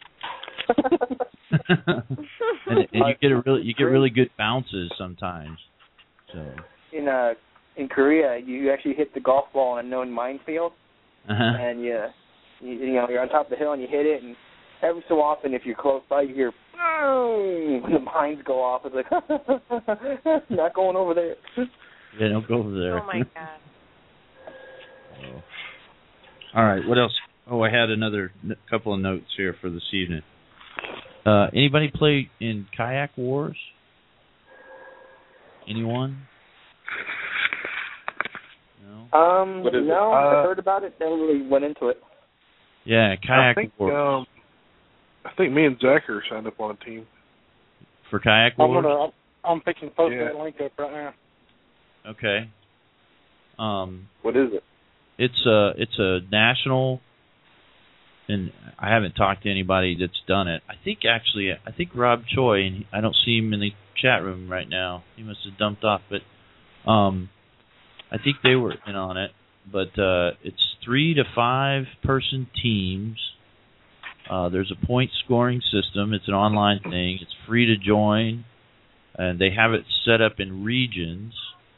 and, and you get a really you get really good bounces sometimes. So In uh in Korea, you actually hit the golf ball in a known minefield, uh-huh. and you, you you know you're on top of the hill and you hit it, and every so often if you're close by, you hear boom, and the mines go off. It's like not going over there. Yeah, don't go over there. Oh my God. Oh. All right, what else? Oh, I had another n- couple of notes here for this evening. Uh, anybody play in Kayak Wars? Anyone? No. Um, What is it? no, Uh, I heard about it. Never really went into it. Yeah, Kayak I think, Wars. um, I think me and Zach are signed up on a team. For Kayak I'm Wars? gonna. I'm thinking post Yeah. that link up right now. Okay. Um, What is it? it's a it's a national, and I haven't talked to anybody that's done it. I think actually, I think Rob Choi, and I don't see him in the chat room right now. He must have dumped off, but um, I think they were in on it. But uh, it's three to five person teams. Uh, there's a point scoring system. It's an online thing. It's free to join, and they have it set up in regions.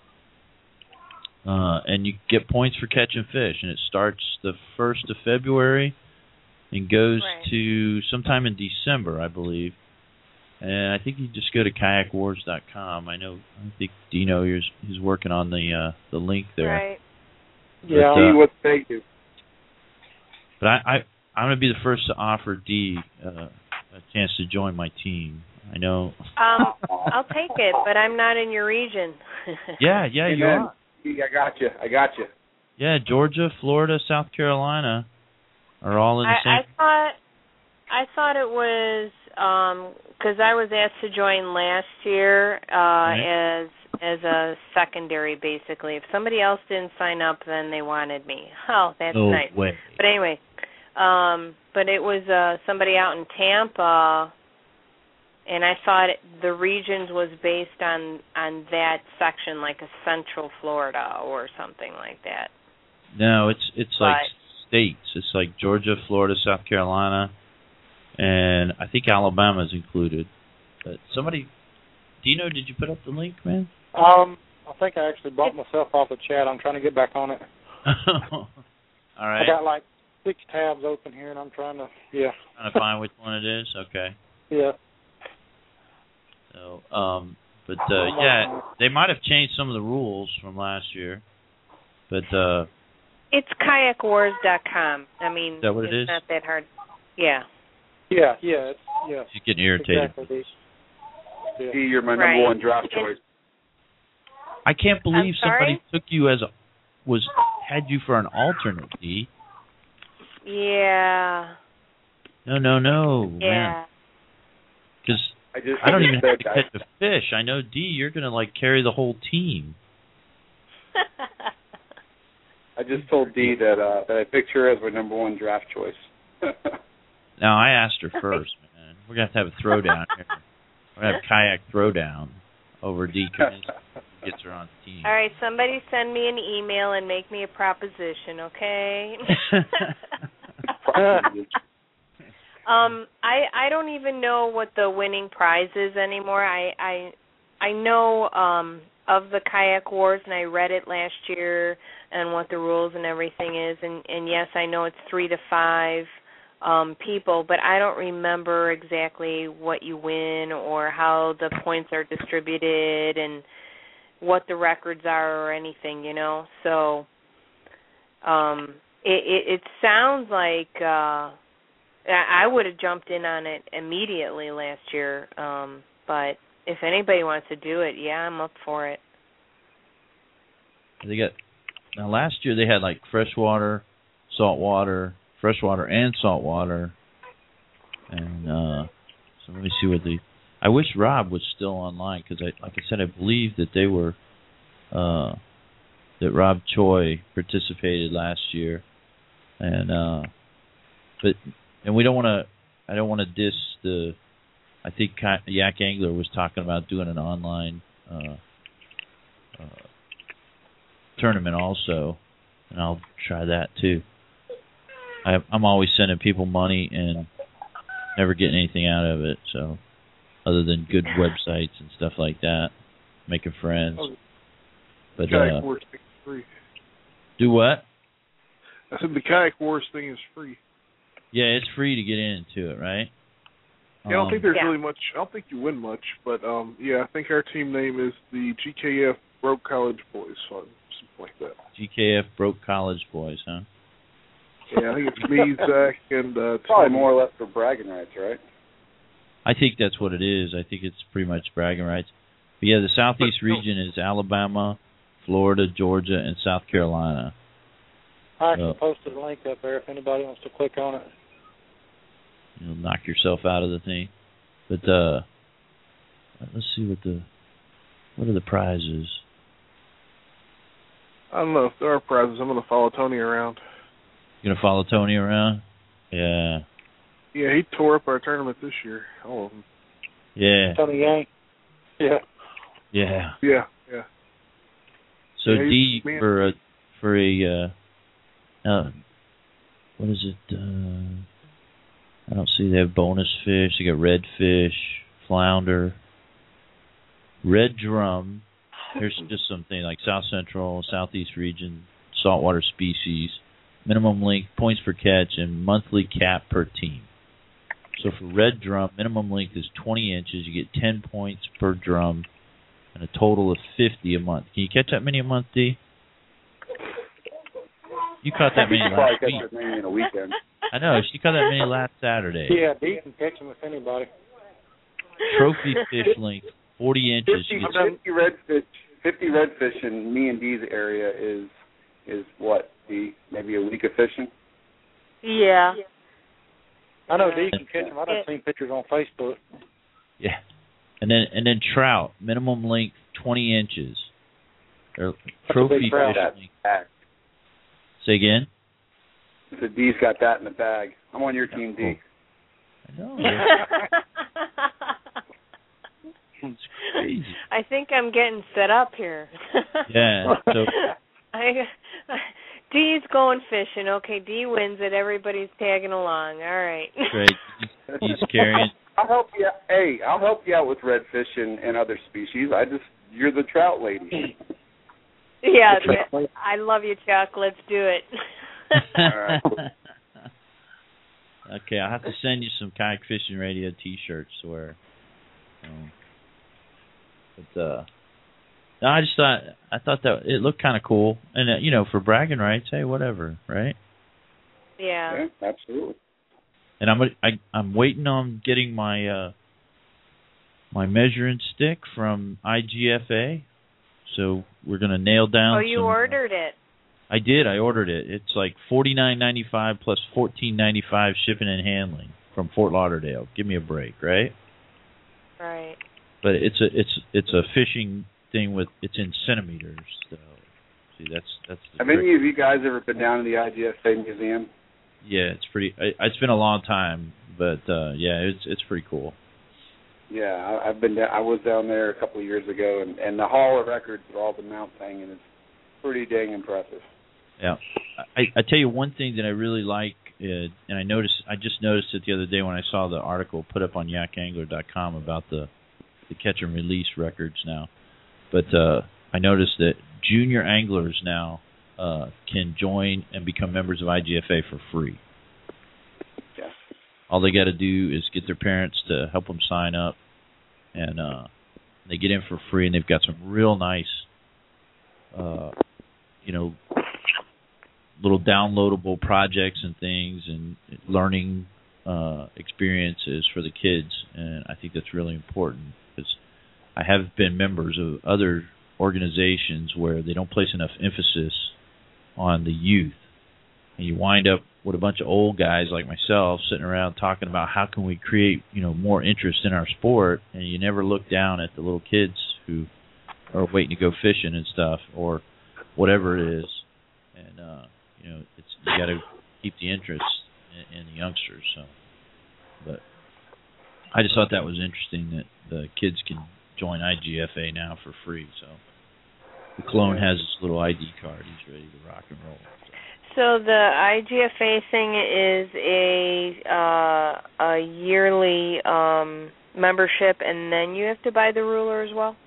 Uh, and you get points for catching fish, and it starts the first of February and goes Right. to sometime in December, I believe. And I think you just go to kayak wars dot com. I know, I think Dino is he's working on the uh, the link there. Right. Yeah. But, uh, See what they do. But I, I I'm gonna be the first to offer D uh, a chance to join my team. I know. Um, I'll take it, but I'm not in your region. Yeah, yeah, Hey, you man, are. I got you. I got you. Yeah, Georgia, Florida, South Carolina are all in the I, same. I thought I thought it was because I was asked to join last year uh, Right. as as a secondary, basically. If somebody else didn't sign up, then they wanted me. Oh, that's no nice. way. But anyway, um, but it was uh, somebody out in Tampa, and I thought it, the regions was based on on that section, like a Central Florida or something like that. No, it's it's But- like states. It's like Georgia, Florida, South Carolina, and I think Alabama's included. But somebody, Dino, did you put up the link, man? Um, I think I actually bumped myself off the chat. I'm trying to get back on it. All right. I got like six tabs open here, and I'm trying to. Yeah. Trying to find which one it is. Okay. Yeah. So, um, but uh, yeah, they might have changed some of the rules from last year, but uh, It's kayak wars dot com. I mean, Is that what it it's is? not that hard. Yeah. Yeah. Yeah. It's, yeah. she's getting irritated. Exactly. Yeah. See, you're my Right. number one draft choice. I can't believe I'm sorry? somebody took you as a was had you for an alternate. D. Yeah. No, no, no, man. Yeah. Because I just I don't even have said to that. catch a fish. I know, D, you're going to, like, carry the whole team. I just told Dee that uh, that I picked her as my number one draft choice. Now, I asked her first, man. We're going to have to have a throwdown here. We're going to have a kayak throwdown over D. Kaminsky. Gets her on the team. All right, somebody send me an email and make me a proposition, okay? um, I I don't even know what the winning prize is anymore. I I I know um of the Kayak Wars, and I read it last year. and what the rules and everything is. And, and yes, I know it's three to five um, people, but I don't remember exactly what you win or how the points are distributed and what the records are or anything, you know. So um, it, it, it sounds like uh, I would have jumped in on it immediately last year, um, but if anybody wants to do it, yeah, I'm up for it. They got now. Last year they had like freshwater, saltwater, freshwater, and saltwater. And uh, so let me see what the. I wish Rob was still online because, I, like I said, I believe that they were uh, that Rob Choi participated last year, and uh, but and we don't want to. I don't want to diss the. I think Yak Angler was talking about doing an online uh, uh, tournament also, and I'll try that too. I, I'm always sending people money and never getting anything out of it, so other than good websites and stuff like that, making friends. But Kayak uh, Wars thing is free. Do what? I said the Kayak Wars thing is free. Yeah, it's free to get into it, right? Yeah, I don't um, think there's yeah. really much. I don't think you win much, but um, yeah, I think our team name is the G K F Broke College Boys Fund, something like that. G K F Broke College Boys, huh? Yeah, I think it's me, Zach, and uh, Probably Tim. more or less for bragging rights, right? I think that's what it is. I think it's pretty much bragging rights. But yeah, the Southeast But, region is Alabama, Florida, Georgia, and South Carolina. I actually Uh, posted a link up there if anybody wants to click on it. You'll knock yourself out of the thing. But uh, let's see what the what are the prizes. I don't know if there are prizes. I'm going to follow Tony around. You gonna follow Tony around? Yeah. Yeah, he tore up our tournament this year. All of them. Yeah. Tony Yang. Yeah. Yeah. Yeah, yeah. So Yeah, D man. for a for a uh, uh, what is it? Uh, I don't see. They have bonus fish. They got redfish, flounder, red drum. Here's just something like South Central, Southeast region, saltwater species, minimum length, points per catch, and monthly cap per team. So for red drum, minimum length is twenty inches. You get ten points per drum, and a total of fifty a month. Can you catch that many a month, D? You caught that many You probably last catch week. that many in a weekend. I know. She caught that many last Saturday. Yeah, D can catch them with anybody. Trophy fish length, forty inches. fifty, You get, fifty redfish, fifty redfish in me and D's area is is what? D? Maybe a week of fishing. Yeah. I know D can catch them. I've seen pictures on Facebook. yeah. And then and then trout, minimum length twenty inches. Or trophy big trout. fish length. Say again? So D's got that in the bag. I'm on your team, D. I know. It's crazy. I think I'm getting set up here. Yeah. So I, D's going fishing. Okay, D wins it. Everybody's tagging along. All right. great. He's, he's carrying. I'll help you. Hey, I'll help you out with redfish and, and other species. I just you're the trout lady. Yeah, th- I love you, Chuck. Let's do it. All right. Okay, I'll have to send you some Kayak Fishing Radio T-shirts to wear. Um, but uh, no, I just thought I thought that it looked kind of cool, and uh, you know, for bragging rights, hey, whatever, right? Yeah. Yeah, absolutely. And I'm I, I'm waiting on getting my uh, my measuring stick from I G F A. So we're gonna nail down. Oh, you some, ordered it. I did. I ordered it. It's like forty-nine ninety-five plus fourteen ninety-five shipping and handling from Fort Lauderdale. Give me a break, right? Right. But it's a it's it's a fishing thing with it's in centimeters. So see, that's that's. The Have trick. any of you guys ever been down to the I G F A museum? Yeah, it's pretty. I, it's been a long time, but uh, yeah, it's it's pretty cool. Yeah, I, I've been. Down, I was down there a couple of years ago, and, and the Hall of Records with all the mount thing, and it's pretty dang impressive. Yeah, I, I tell you one thing that I really like, uh, and I noticed. I just noticed it the other day when I saw the article put up on yak angler dot com about the the catch and release records now. But uh, I noticed that junior anglers now uh, can join and become members of I G F A for free. Yeah. All they got to do is get their parents to help them sign up, and uh, they get in for free, and they've got some real nice, uh, you know, little downloadable projects and things and learning uh, experiences for the kids, and I think that's really important because I have been members of other organizations where they don't place enough emphasis on the youth, and you wind up with a bunch of old guys like myself sitting around talking about how can we create, you know, more interest in our sport, and you never look down at the little kids who are waiting to go fishing and stuff or whatever it is, and uh, you know, it's you got to keep the interest in, in the youngsters. So, but I just thought that was interesting that the kids can join I G F A now for free. So the clone has his little I D card; he's ready to rock and roll. So, so the I G F A thing is a uh, a yearly um, membership, and then you have to buy the ruler as well.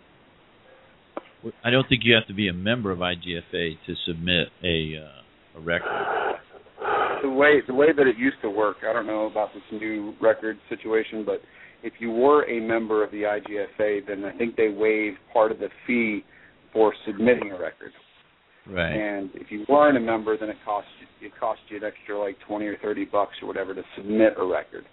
I don't think you have to be a member of I G F A to submit a uh, a record. The way the way that it used to work, I don't know about this new record situation, but if you were a member of the I G F A, then I think they waived part of the fee for submitting a record. Right. And if you weren't a member, then it cost you, it cost you an extra like twenty or thirty bucks or whatever to submit a record.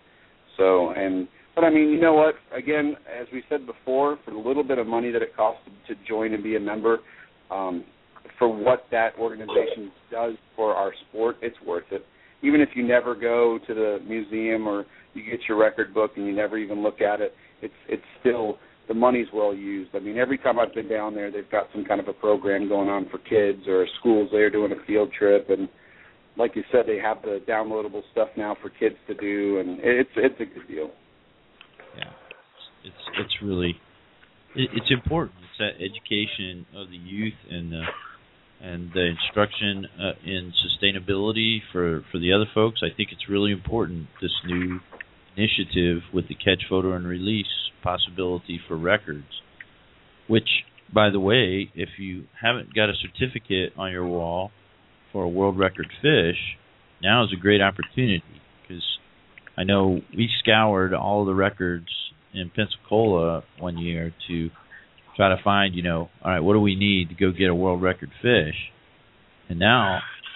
So and but I mean, you know what? Again, as we said before, for the little bit of money that it costs to join and be a member, um, for what that organization does for our sport, it's worth it. Even if you never go to the museum or you get your record book and you never even look at it, it's it's still, the money's well used. I mean, every time I've been down there, they've got some kind of a program going on for kids or schools. They're doing a field trip, and like you said, they have the downloadable stuff now for kids to do, and it's it's a good deal. Yeah, it's it's really it, it's important. It's that education of the youth and the and the instruction uh, in sustainability for, for the other folks. I think it's really important, this new initiative with the catch, photo, and release possibility for records, which, by the way, if you haven't got a certificate on your wall for a world record fish, now is a great opportunity, because I know we scoured all of the records in Pensacola one year to try to find, you know, all right, what do we need to go get a world record fish? And now,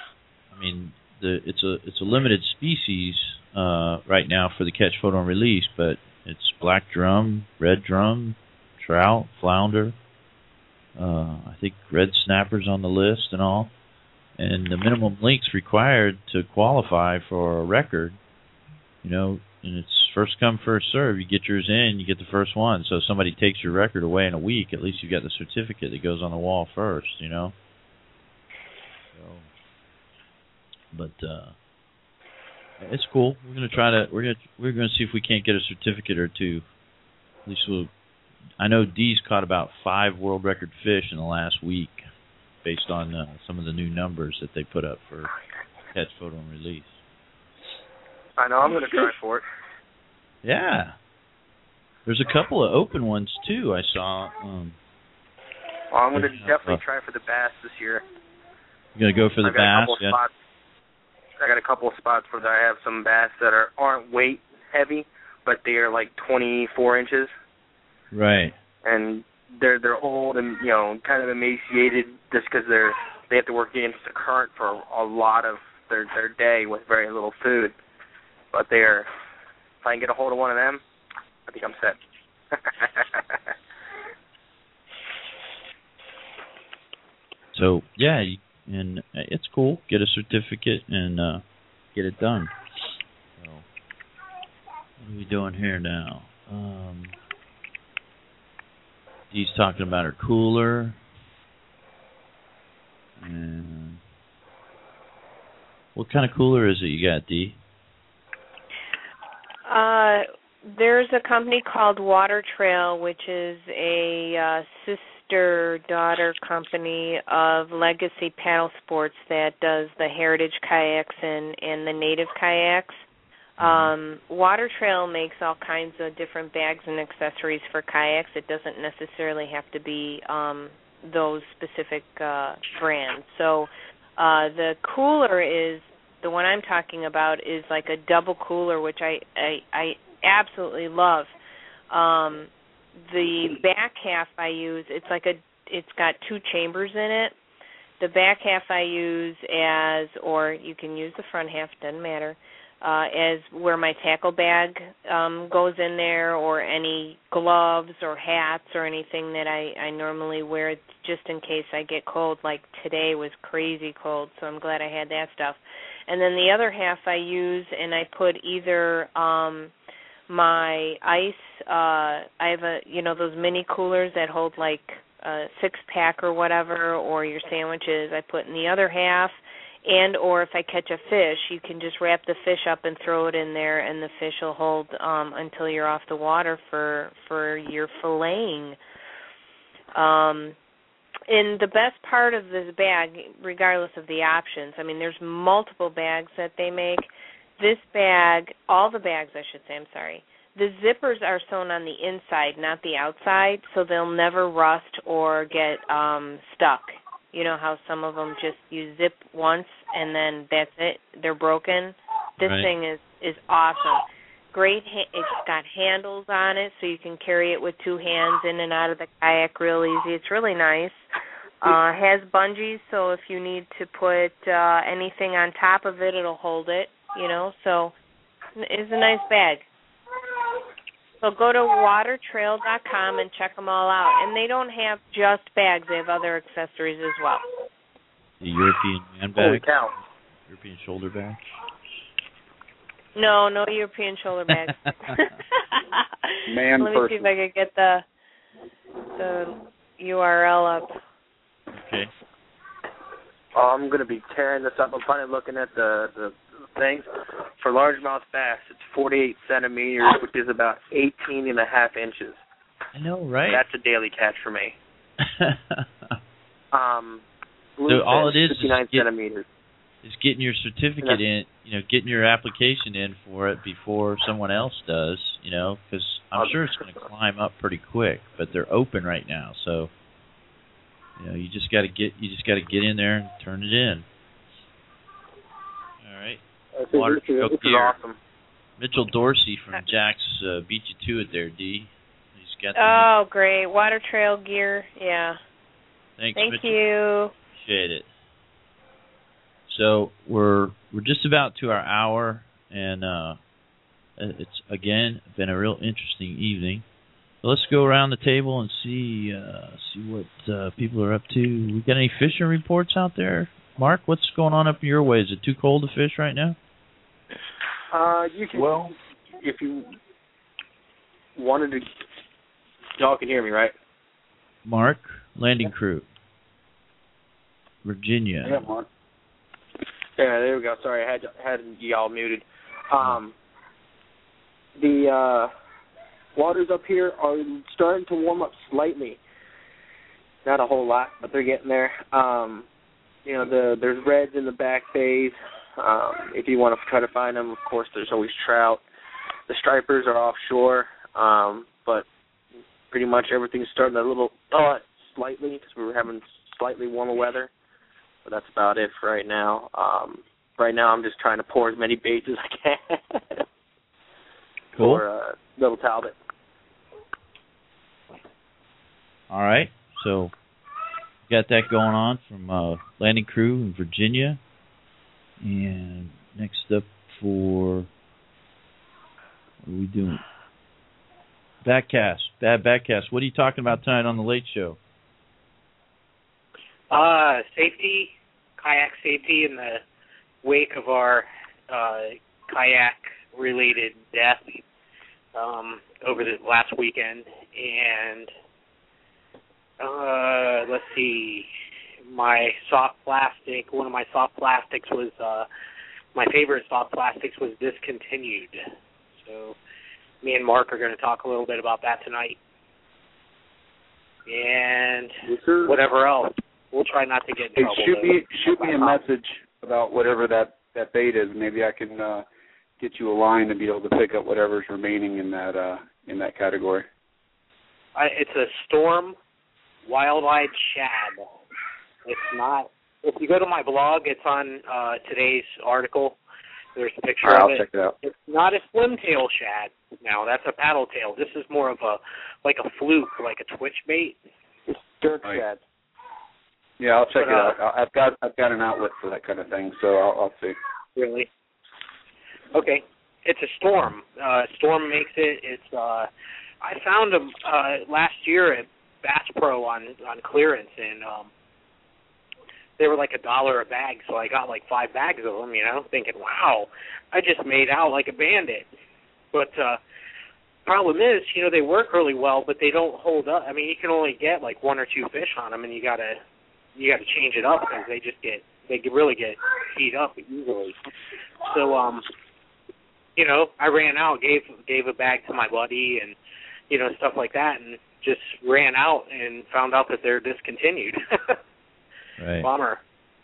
I mean, the it's a it's a limited species uh, right now for the catch, photo, and release, but it's black drum, red drum, trout, flounder. Uh, I think red snapper's on the list and all. And the minimum lengths required to qualify for a record, you know, and it's first come, first serve. You get yours in, you get the first one. So if somebody takes your record away in a week, at least you got the certificate that goes on the wall first, you know. So, but uh, it's cool. We're gonna try to we're gonna we're gonna see if we can't get a certificate or two. At least we'll. I know Dee's caught about five world record fish in the last week, based on uh, some of the new numbers that they put up for catch, photo, and release. I know. I'm going to try for it. Yeah. There's a couple of open ones, too, I saw. Um, well, I'm going to definitely try for the bass this year. You're going to go for the I got bass? A couple Yeah. spots. I got a couple of spots where I have some bass that are, aren't weight heavy, but they are like twenty-four inches. Right. And they're they're old and, you know, kind of emaciated just because they're they have to work against the current for a lot of their their day with very little food. But they're, if I can get a hold of one of them, I think I'm set. So, yeah, and it's cool. Get a certificate and uh, get it done. So, what are we doing here now? Um, Dee's talking about her cooler. And what kind of cooler is it you got, Dee? Uh, there's a company called Water Trail, which is a uh, sister-daughter company of Legacy Paddle Sports that does the heritage kayaks and, and the native kayaks. Um, Water Trail makes all kinds of different bags and accessories for kayaks. It doesn't necessarily have to be um, those specific uh, brands. So Uh, the cooler is, the one I'm talking about is like a double cooler, which I, I, I absolutely love. Um, the back half I use, it's like a, it's got two chambers in it. The back half I use as, or you can use the front half, doesn't matter, uh, as where my tackle bag um, goes in there, or any gloves or hats or anything that I, I normally wear just in case I get cold. Like today was crazy cold, so I'm glad I had that stuff. And then the other half I use, and I put either um, my ice, uh, I have a, you know, those mini coolers that hold like a six-pack or whatever, or your sandwiches, I put in the other half. And or if I catch a fish, you can just wrap the fish up and throw it in there, and the fish will hold um, until you're off the water for, for your filleting. Um, and the best part of this bag, regardless of the options, I mean, there's multiple bags that they make. This bag, all the bags, I should say, I'm sorry, the zippers are sewn on the inside, not the outside, so they'll never rust or get um, stuck. You know how some of them just you zip once and then that's it, they're broken. This right. thing is, is awesome. Great, ha- it's got handles on it, so you can carry it with two hands in and out of the kayak real easy. It's really nice. Uh, has bungees, so if you need to put uh, anything on top of it, it'll hold it. You know, so it's a nice bag. So go to water trail dot com and check them all out. And they don't have just bags; they have other accessories as well. The European man bag. Holy cow! European shoulder bag. No, no European shoulder bags. Man Let me person. see if I could get the the U R L up. Okay. Oh, I'm going to be tearing this up. I'm finally looking at the, the things. For largemouth bass, it's forty-eight centimeters, which is about eighteen and a half inches. I know, right? That's a daily catch for me. um, so all it is fifty-nine is, get, centimeters. is getting your certificate in, you know, getting your application in for it before someone else does, you know, because I'm sure it's going to climb up pretty quick, but they're open right now, so you know, you just got to get you just got to get in there and turn it in. All right. Water Trail Gear. Awesome. Mitchell Dorsey from Jack's uh, beat you to it there, D. He's got the Oh, new. Great. Water Trail Gear, yeah. Thanks, Thank Mitchell. you. Appreciate it. So we're we're just about to our hour, and uh, it's again been a real interesting evening. So let's go around the table and see uh, see what uh, people are up to. We got any fishing reports out there, Mark? What's going on up your way? Is it too cold to fish right now? Uh, you can. Well, if you wanted to, y'all can hear me, right? Mark, landing crew, Virginia. Yeah, Mark. Yeah, there we go. Sorry, I had had y'all muted. Um, the uh, waters up here are starting to warm up slightly. Not a whole lot, but they're getting there. Um, you know, the there's reds in the back bays. Um, if you want to try to find them, of course, there's always trout. The stripers are offshore, um, but pretty much everything's starting a little thaw slightly because we were having slightly warmer weather. But that's about it for right now. Um, right now, I'm just trying to pour as many baits as I can cool. for uh, Little Talbot. All right, so got that going on from uh, landing crew in Virginia. And next up for, what are we doing? Backcast. Bad Backcast. What are you talking about tonight on the Late Show? Uh, safety, kayak safety in the wake of our uh, kayak-related death um, over the last weekend. And uh, let's see. My soft plastic, one of my soft plastics was, uh, my favorite soft plastics was discontinued. So me and Mark are going to talk a little bit about that tonight. And yes, whatever else. We'll try not to get in hey, trouble. Shoot though. me, shoot me a message about whatever that, that bait is. Maybe I can uh, get you a line to be able to pick up whatever's remaining in that uh, in that category. I, it's a Storm Wild-Eyed Shad. It's not if you go to my blog, it's on uh, today's article. There's a picture All right, of I'll it. check it out. It's not a slim tail shad. Now that's a paddle tail. This is more of a like a fluke, like a twitch bait. It's dirt Right. shad. Yeah, I'll check But, it uh, out. I've got I've got an outlet for that kind of thing, so I'll, I'll see. Really? Okay. It's a Storm. Uh, Storm makes it. It's uh, I found them uh, last year at Bass Pro on on clearance, and um, they were like a dollar a bag. So I got like five bags of them. You know, thinking, wow, I just made out like a bandit. But uh, problem is, you know, they work really well, but they don't hold up. I mean, you can only get like one or two fish on them, and you gotta you gotta change it up because they just get they get- really get heat up easily. So um, you know, I ran out, gave gave a bag to my buddy, and you know, stuff like that, and just ran out and found out that they're discontinued. Right. Bummer.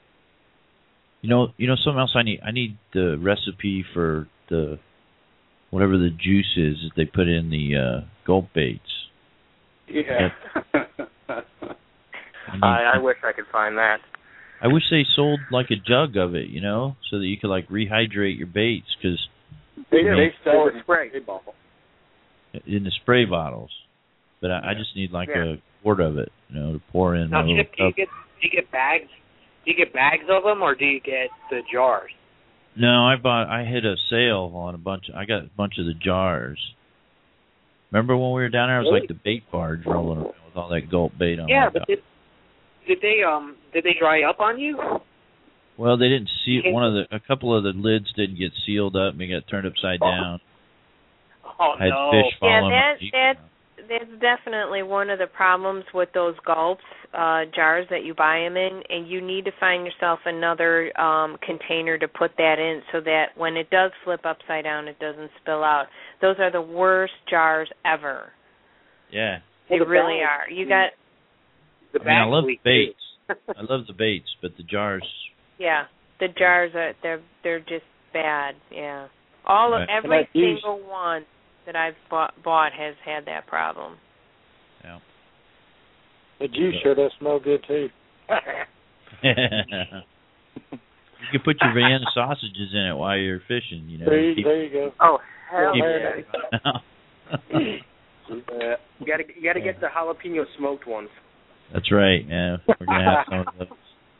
You know, you know something else I need. I need the recipe for the whatever the juice is that they put in the uh, gulp baits. Yeah. I, need, I, I wish I could find that. I wish they sold like a jug of it, you know, so that you could like rehydrate your baits, because They, I mean, they sell it in spray. spray bottle. in the spray bottles. But I, I just need like Yeah. a quart of it, you know, to pour in Now, my little Chip, do you cup. get do you get bags? Do you get bags of them, or do you get the jars? No, I bought. I hit a sale on a bunch. I got a bunch of the jars. Remember when we were down there? It was Really? like the bait barge rolling around with all that gulp bait on. Yeah, it. but did did they um did they dry up on you? Well, they didn't seal. Okay. One of the, a couple of the lids didn't get sealed up, and they got turned upside down. Oh I had no! fish Yeah, following that my feet. that that's definitely one of the problems with those gulps uh, jars that you buy them in, and you need to find yourself another um, container to put that in, so that when it does flip upside down, it doesn't spill out. Those are the worst jars ever. Yeah. They Well, the really bag- are. You got The I mean, I bags love leak, baits. too. I love the baits, but the jars. yeah, the jars are they're they're just bad. Yeah, all of Right. every And that juice- single one that I've bought, bought has had that problem. Yeah. The juice sure does smell good too. You can put your Vienna sausages in it while you're fishing. You know. There you, Keep- there you go. Oh hell keep- yeah! Uh, you gotta you gotta get the jalapeno smoked ones. That's right. Yeah, we're gonna have some of those.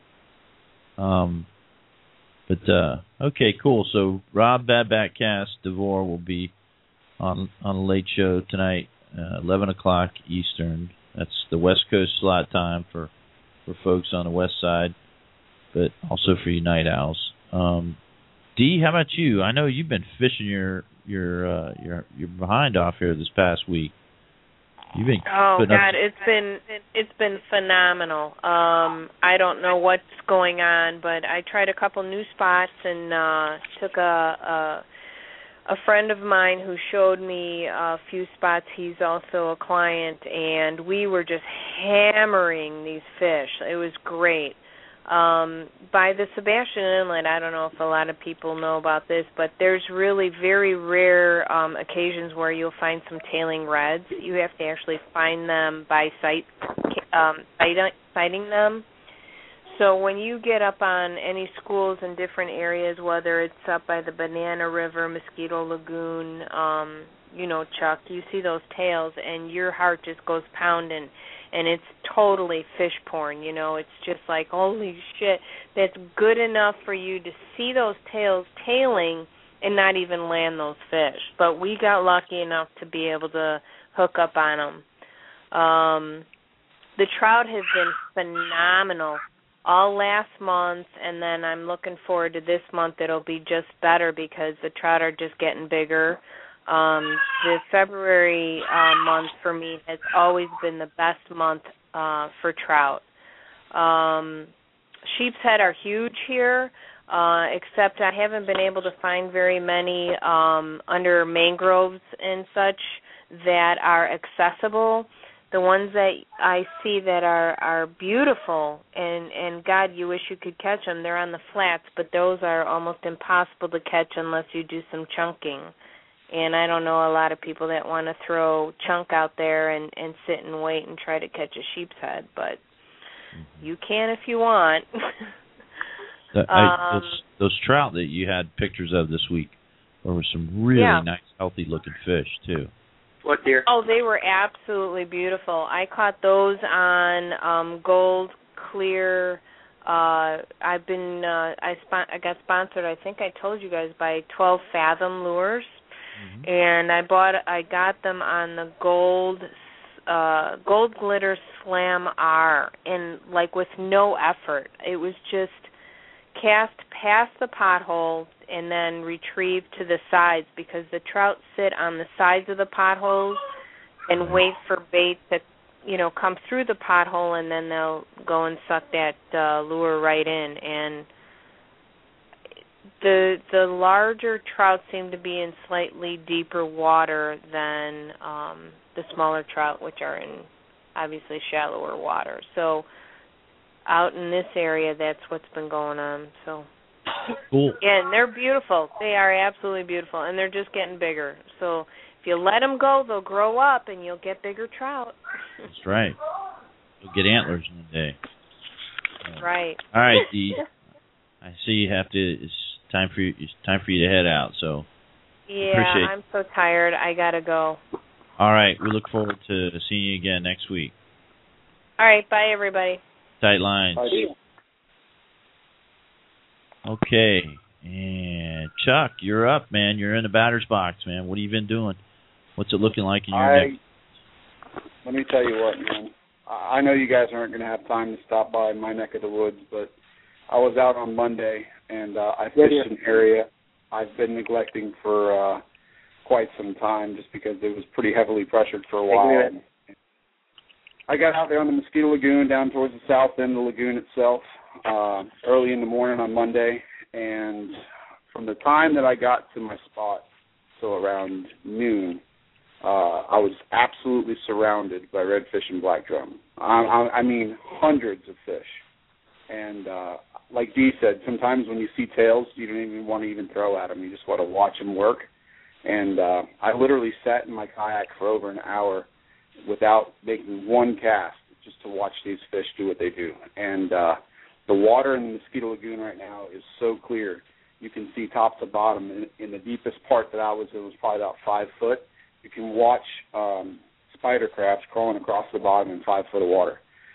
Um, but uh, okay, cool. So Rob Babback-Cast DeVore will be on on the Late Show tonight, uh, eleven o'clock Eastern. That's the West Coast slot time for for folks on the West Side, but also for you night owls. Um, Dee, how about you? I know you've been fishing your your uh, your your behind off here this past week. You've been Oh putting up God, it's been it's been phenomenal. Um, I don't know what's going on, but I tried a couple new spots and uh, took a, a a friend of mine who showed me a few spots. He's also a client, and we were just hammering these fish. It was great. Um, by the Sebastian Inlet, I don't know if a lot of people know about this, but there's really very rare um, occasions where you'll find some tailing reds. You have to actually find them by sight, um, sight- sighting them. So when you get up on any schools in different areas, whether it's up by the Banana River, Mosquito Lagoon, um, you know, Chuck, you see those tails, and your heart just goes pounding. And it's totally fish porn, you know. It's just like, holy shit, that's good enough for you to see those tails tailing and not even land those fish. But we got lucky enough to be able to hook up on them. Um, the trout have been phenomenal all last month, and then I'm looking forward to this month. It'll be just better because the trout are just getting bigger. Um, the February uh, month for me has always been the best month uh, for trout. Um, sheep's head are huge here, uh, except I haven't been able to find very many um, under mangroves and such that are accessible. The ones that I see that are, are beautiful, and, and God, you wish you could catch them, they're on the flats, but those are almost impossible to catch unless you do some chunking. And I don't know a lot of people that want to throw chunk out there and, and sit and wait and try to catch a sheep's head, but you can if you want. The, I, Um, those, those trout that you had pictures of this week, there were some really yeah. nice, healthy-looking fish, too. What deer? Oh, they were absolutely beautiful. I caught those on um, Gold Clear. Uh, I've been uh, I spon- I got sponsored. I think I told you guys by twelve Fathom Lures, mm-hmm. and I bought I got them on the Gold uh, Gold Glitter Slam R, and like with no effort. It was just cast past the pothole and then retrieve to the sides, because the trout sit on the sides of the potholes and wait for bait to, you know, come through the pothole, and then they'll go and suck that uh, lure right in. And the the larger trout seem to be in slightly deeper water than um, the smaller trout, which are in obviously shallower water. So out in this area, that's what's been going on. So cool. Yeah, and they're beautiful. They are absolutely beautiful, and they're just getting bigger. So if you let them go, they'll grow up, and you'll get bigger trout. That's right. You'll get antlers one day. Uh, right. All right, Dee. I see you have to. It's time for you. It's time for you to head out. So yeah, appreciate I'm so tired. I gotta go. All right. We look forward to seeing you again next week. All right. Bye, everybody. Tight lines. Bye. Okay. And Chuck, you're up, man. You're in the batter's box, man. What have you been doing? What's it looking like in your I, neck? Let me tell you what, man. I know you guys aren't going to have time to stop by my neck of the woods, but I was out on Monday, and uh, I fished yeah, yeah. an area I've been neglecting for uh, quite some time, just because it was pretty heavily pressured for a while. And I got out there on the Mosquito Lagoon down towards the south end of the lagoon itself uh, early in the morning on Monday, and from the time that I got to my spot, so around noon, uh, I was absolutely surrounded by redfish and black drum. I, I, I mean, hundreds of fish. And uh, like Dee said, sometimes when you see tails, you don't even want to even throw at them. You just want to watch them work. And uh, I literally sat in my kayak for over an hour without making one cast, just to watch these fish do what they do. And uh, the water in the Mosquito Lagoon right now is so clear. You can see top to bottom. In, in the deepest part that I was, it was probably about five foot. You can watch um, spider crabs crawling across the bottom in five foot of water.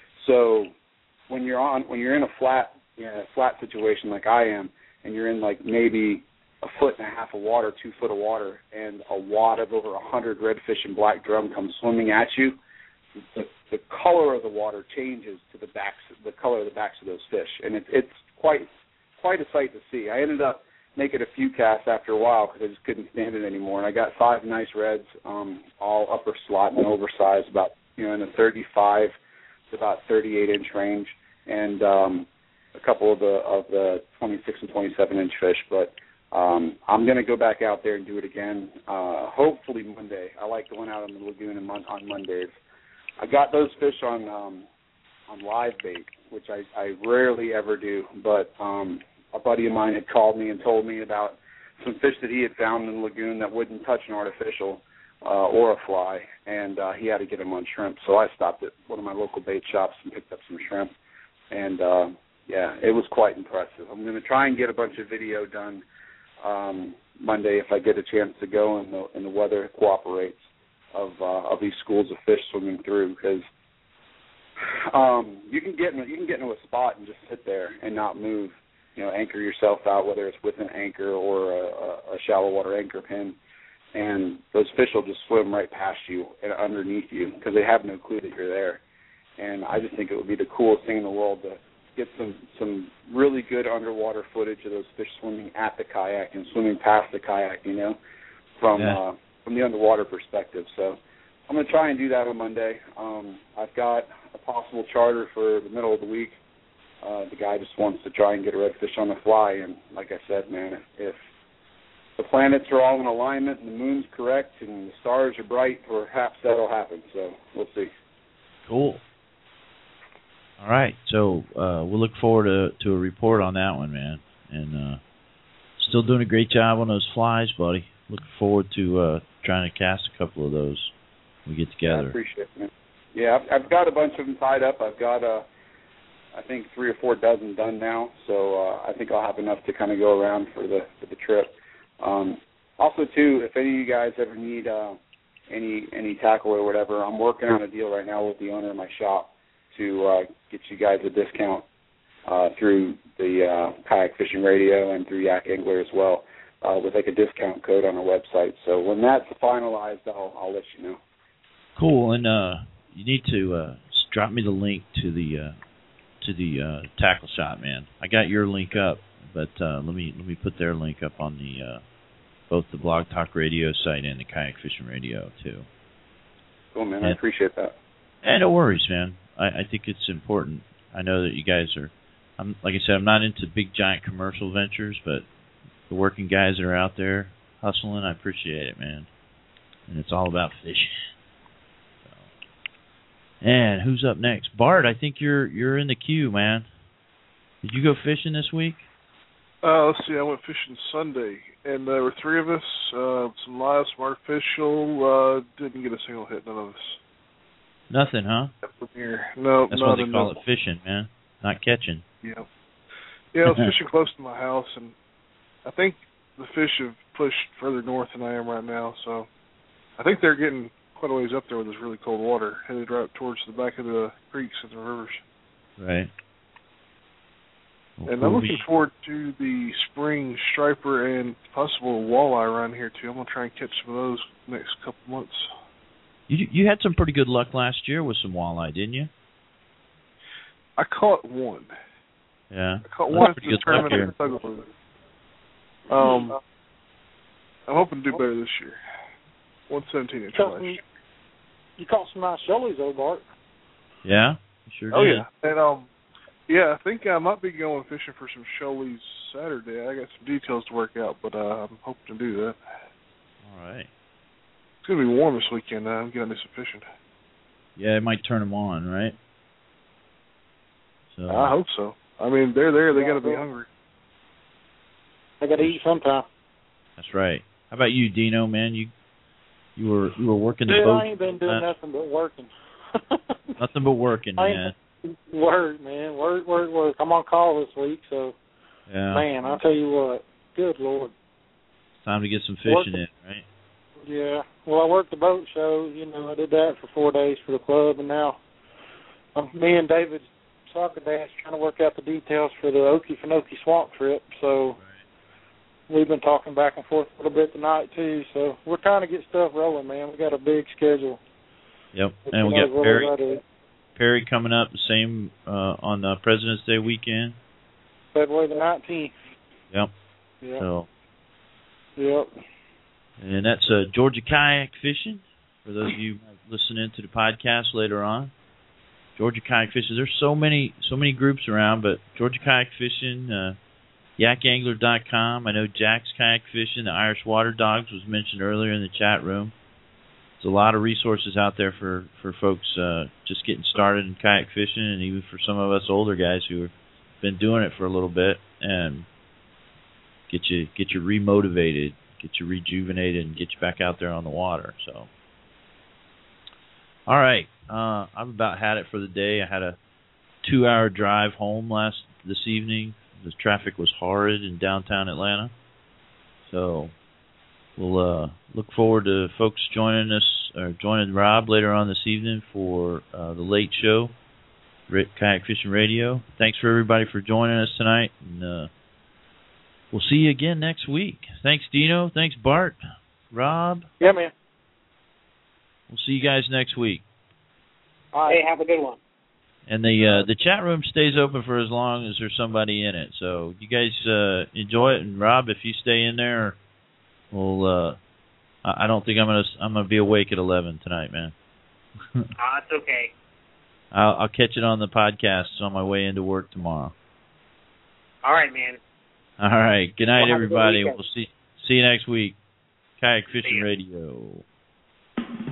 So when you're on, when you're in a flat, you know, a flat situation like I am, and you're in like maybe a foot and a half of water, two foot of water, and a wad of over a hundred redfish and black drum come swimming at you, the, the color of the water changes to the backs, the color of the backs of those fish, and it's it's quite quite a sight to see. I ended up making a few casts after a while because I just couldn't stand it anymore, and I got five nice reds, um, all upper slot and oversized, about you know in the thirty-five to about thirty-eight inch range, and um, a couple of the of the twenty-six and twenty-seven inch fish, but. Um, I'm going to go back out there and do it again, uh, hopefully Monday. I like going out on the lagoon on, on Mondays. I got those fish on um, on live bait, which I, I rarely ever do, but um, a buddy of mine had called me and told me about some fish that he had found in the lagoon that wouldn't touch an artificial uh, or a fly, and uh, he had to get them on shrimp. So I stopped at one of my local bait shops and picked up some shrimp, and, uh, yeah, it was quite impressive. I'm going to try and get a bunch of video done Um, Monday if I get a chance to go and the, and the weather cooperates of uh, of these schools of fish swimming through, because um, you can get in, you can get into a spot and just sit there and not move, you know, anchor yourself out, whether it's with an anchor or a, a shallow water anchor pin, and those fish will just swim right past you and underneath you because they have no clue that you're there. And I just think it would be the coolest thing in the world to get some, some really good underwater footage of those fish swimming at the kayak and swimming past the kayak, you know, from yeah. uh, from the underwater perspective. So I'm going to try and do that on Monday. Um, I've got a possible charter for the middle of the week. Uh, the guy just wants to try and get a redfish on the fly. And like I said, man, if, if the planets are all in alignment and the moon's correct and the stars are bright, perhaps that'll happen. So we'll see. Cool. All right, so uh, we'll look forward to, to a report on that one, man. And uh, still doing a great job on those flies, buddy. Looking forward to uh, trying to cast a couple of those when we get together. I appreciate it, man. Yeah, I've, I've got a bunch of them tied up. I've got a, I think three or four dozen done now, so uh, I think I'll have enough to kind of go around for the for the trip. Um, also, too, if any of you guys ever need uh, any any tackle or whatever, I'm working on a deal right now with the owner of my shop to uh, get you guys a discount uh, through the uh, Kayak Fishing Radio and through Yak Angler as well, uh, with like a discount code on our website. So when that's finalized, I'll I'll let you know. Cool, and uh, you need to uh, drop me the link to the uh, to the uh, tackle shop, man. I got your link up, but uh, let me let me put their link up on the uh, both the Blog Talk Radio site and the Kayak Fishing Radio too. Cool, man. And, I appreciate that. And no worries, man. I, I think it's important. I know that you guys are. I'm like I said, I'm not into big giant commercial ventures, but the working guys that are out there hustling, I appreciate it, man. And it's all about fishing. And who's up next? Bart, I think you're you're in the queue, man. Did you go fishing this week? Uh, let's see, I went fishing Sunday, and there were three of us, uh, some live, some artificial, uh, didn't get a single hit, none of us. Nothing, huh? Here. No, That's not why they call enough. it fishing, man, not catching. Yeah. Yeah, I was fishing close to my house, and I think the fish have pushed further north than I am right now, so I think they're getting quite a ways up there with this really cold water, headed right towards the back of the creeks and the rivers. Right. Well, and I'm looking forward to the spring striper and possible walleye around here, too. I'm going to try and catch some of those next couple months. You you had some pretty good luck last year with some walleye, didn't you? I caught one. Yeah. I caught That's one at pretty the good luck tournament. here. Um, I'm hoping to do better this year. one seventeen inch last year. You caught some nice shoalies, though, Bart. Yeah, you sure Oh, did. yeah. And, um, yeah, I think I might be going fishing for some shoalies Saturday. I got some details to work out, but uh, I'm hoping to do that. All right. It's going to be warm this weekend. Uh, I'm going to do some fishing. Yeah, it might turn them on, right? So I hope so. I mean, they're there. They got to be hungry. They got to eat sometime. That's right. How about you, Dino, man? You you were you were working the Dude, boat. I ain't been doing uh, nothing but working. Nothing but working, I man. ain't, work, man. Work, work, work. I'm on call this week, so, Yeah. man, I'll tell you what. Good Lord. It's time to get some fishing Working. in, right? Yeah. Well, I worked the boat show. You know, I did that for four days for the club, and now um, me and David Soccer Dad's trying to work out the details for the Okefenokee Swamp trip. So Right. we've been talking back and forth a little bit tonight too. So we're trying to get stuff rolling, man. We got a big schedule. Yep. Which And we knows got what Perry we're ready. Perry coming up the same uh, on uh, President's Day weekend. February the nineteenth. Yep. Yep. So Yep. and that's uh, Georgia Kayak Fishing. For those of you listening to the podcast later on, Georgia Kayak Fishing. There's so many so many groups around, but Georgia Kayak Fishing, uh, yak angler dot com. I know Jack's Kayak Fishing, the Irish Water Dogs was mentioned earlier in the chat room. There's a lot of resources out there for for folks uh, just getting started in kayak fishing, and even for some of us older guys who have been doing it for a little bit, and get you get you remotivated, get you rejuvenated, and get you back out there on the water. So, all right, uh, I've about had it for the day. I had a two-hour drive home last this evening. The traffic was horrid in downtown Atlanta, so we'll uh, look forward to folks joining us or joining Rob later on this evening for uh, the late show, Kayak Fishing Radio. Thanks for everybody for joining us tonight, and uh, we'll see you again next week. Thanks, Dino. Thanks, Bart. Rob. Yeah, man. We'll see you guys next week. All right. Hey, have a good one. And the uh, the chat room stays open for as long as there's somebody in it. So you guys uh, enjoy it. And Rob, if you stay in there, we'll. Uh, I don't think I'm gonna I'm gonna be awake at eleven tonight, man. Ah, uh, it's okay. I'll, I'll catch it on the podcast on my way into work tomorrow. All right, man. All right. Good night, Well, have a good everybody. weekend. We'll see see you next week. Kayak See Fishing ya. Radio.